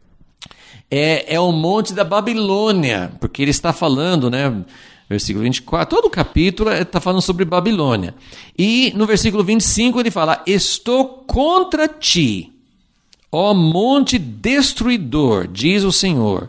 é, é o monte da Babilônia, porque ele está falando, né? Versículo vinte e quatro, todo o capítulo está falando sobre Babilônia. E no versículo vinte e cinco ele fala: estou contra ti, ó monte destruidor, diz o Senhor,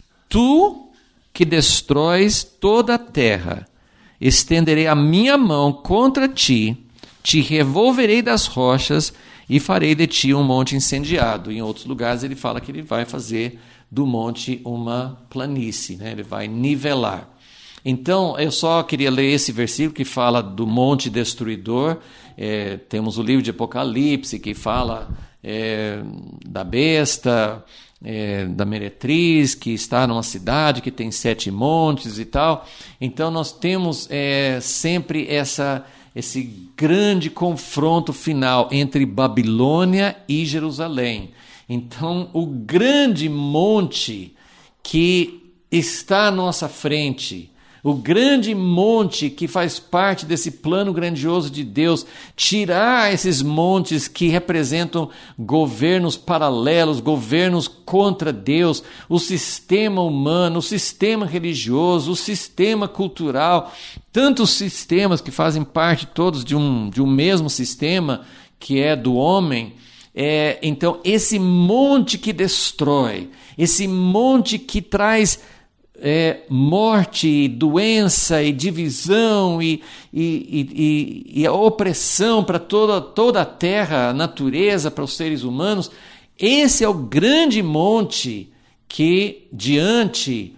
tu que destróis toda a terra, estenderei a minha mão contra ti, te revolverei das rochas e farei de ti um monte incendiado. Em outros lugares ele fala que ele vai fazer do monte uma planície, né? Ele vai nivelar. Então, eu só queria ler esse versículo que fala do monte destruidor. É, temos o livro de Apocalipse que fala é, da besta, é, da meretriz, que está numa cidade que tem sete montes e tal. Então, nós temos é, sempre essa, esse grande confronto final entre Babilônia e Jerusalém. Então, o grande monte que está à nossa frente, o grande monte que faz parte desse plano grandioso de Deus, tirar esses montes que representam governos paralelos, governos contra Deus, o sistema humano, o sistema religioso, o sistema cultural, tantos sistemas que fazem parte todos de um, de um mesmo sistema, que é do homem. É, então, esse monte que destrói, esse monte que traz É, morte, doença e divisão e, e, e, e a opressão para toda, toda a terra, a natureza, para os seres humanos, esse é o grande monte que diante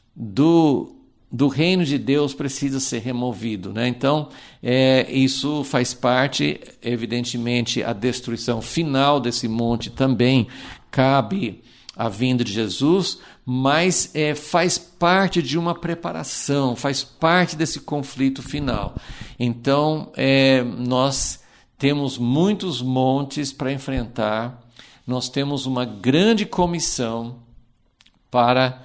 do, do reino de Deus precisa ser removido, né? Então, é, isso faz parte, evidentemente, a destruição final desse monte também cabe à vinda de Jesus, mas é, faz parte de uma preparação, faz parte desse conflito final. Então, é, nós temos muitos montes para enfrentar, nós temos uma grande comissão para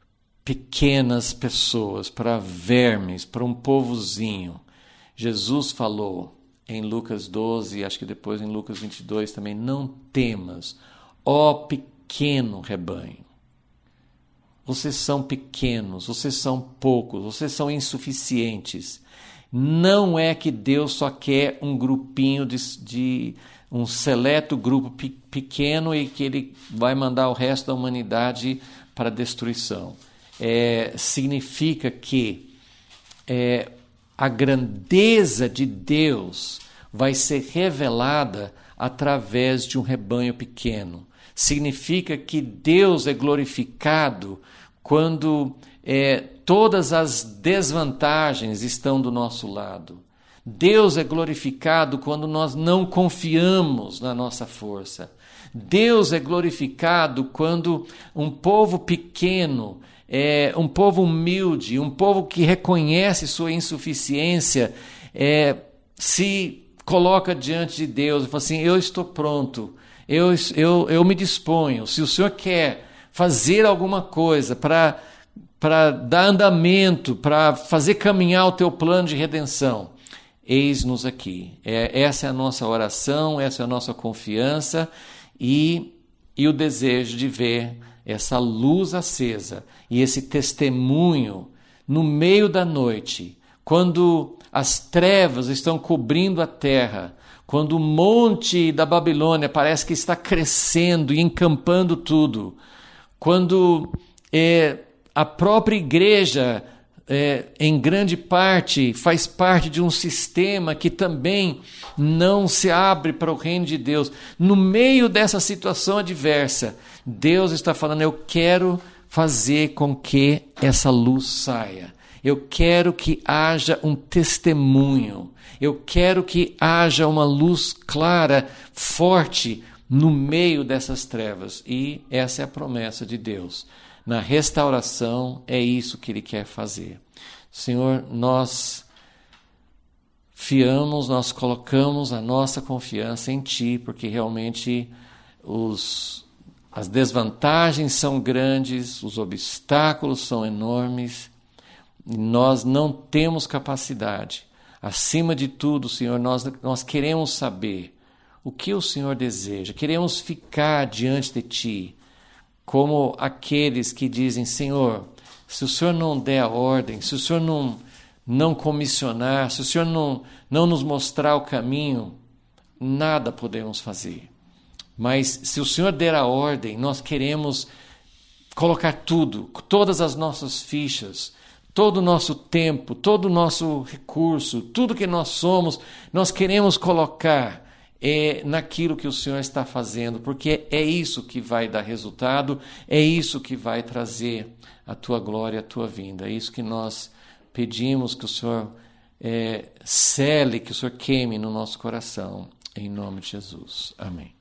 pequenas pessoas, para vermes, para um povozinho. Jesus falou em Lucas doze, acho que depois em Lucas vinte e dois também, não temas, ó pequeno rebanho. Vocês são pequenos, vocês são poucos, vocês são insuficientes. Não é que Deus só quer um grupinho de, de um seleto grupo pe, pequeno e que Ele vai mandar o resto da humanidade para a destruição. É, significa que é, a grandeza de Deus vai ser revelada através de um rebanho pequeno. Significa que Deus é glorificado quando é, todas as desvantagens estão do nosso lado. Deus é glorificado quando nós não confiamos na nossa força. Deus é glorificado quando um povo pequeno, é, um povo humilde, um povo que reconhece sua insuficiência, é, se coloca diante de Deus e fala assim: eu estou pronto. Eu, eu, eu me disponho, se o Senhor quer fazer alguma coisa para para dar andamento, para fazer caminhar o teu plano de redenção, eis-nos aqui. É, essa é a nossa oração, essa é a nossa confiança e, e o desejo de ver essa luz acesa e esse testemunho no meio da noite, quando as trevas estão cobrindo a terra, quando o monte da Babilônia parece que está crescendo e encampando tudo, quando é, a própria igreja, é, em grande parte, faz parte de um sistema que também não se abre para o reino de Deus, no meio dessa situação adversa, Deus está falando, eu quero fazer com que essa luz saia. Eu quero que haja um testemunho. Eu quero que haja uma luz clara, forte, no meio dessas trevas. E essa é a promessa de Deus. Na restauração, é isso que Ele quer fazer. Senhor, nós fiamos, nós colocamos a nossa confiança em Ti, porque realmente os, as desvantagens são grandes, os obstáculos são enormes, e nós não temos capacidade. Acima de tudo, Senhor, nós, nós queremos saber o que o Senhor deseja, queremos ficar diante de Ti, como aqueles que dizem, Senhor, se o Senhor não der a ordem, se o Senhor não, não comissionar, se o Senhor não, não nos mostrar o caminho, nada podemos fazer. Mas se o Senhor der a ordem, nós queremos colocar tudo, todas as nossas fichas, todo o nosso tempo, todo o nosso recurso, tudo que nós somos, nós queremos colocar é, naquilo que o Senhor está fazendo, porque é isso que vai dar resultado, é isso que vai trazer a Tua glória, a Tua vinda. É isso que nós pedimos que o Senhor é, cele, que o Senhor queime no nosso coração, em nome de Jesus. Amém.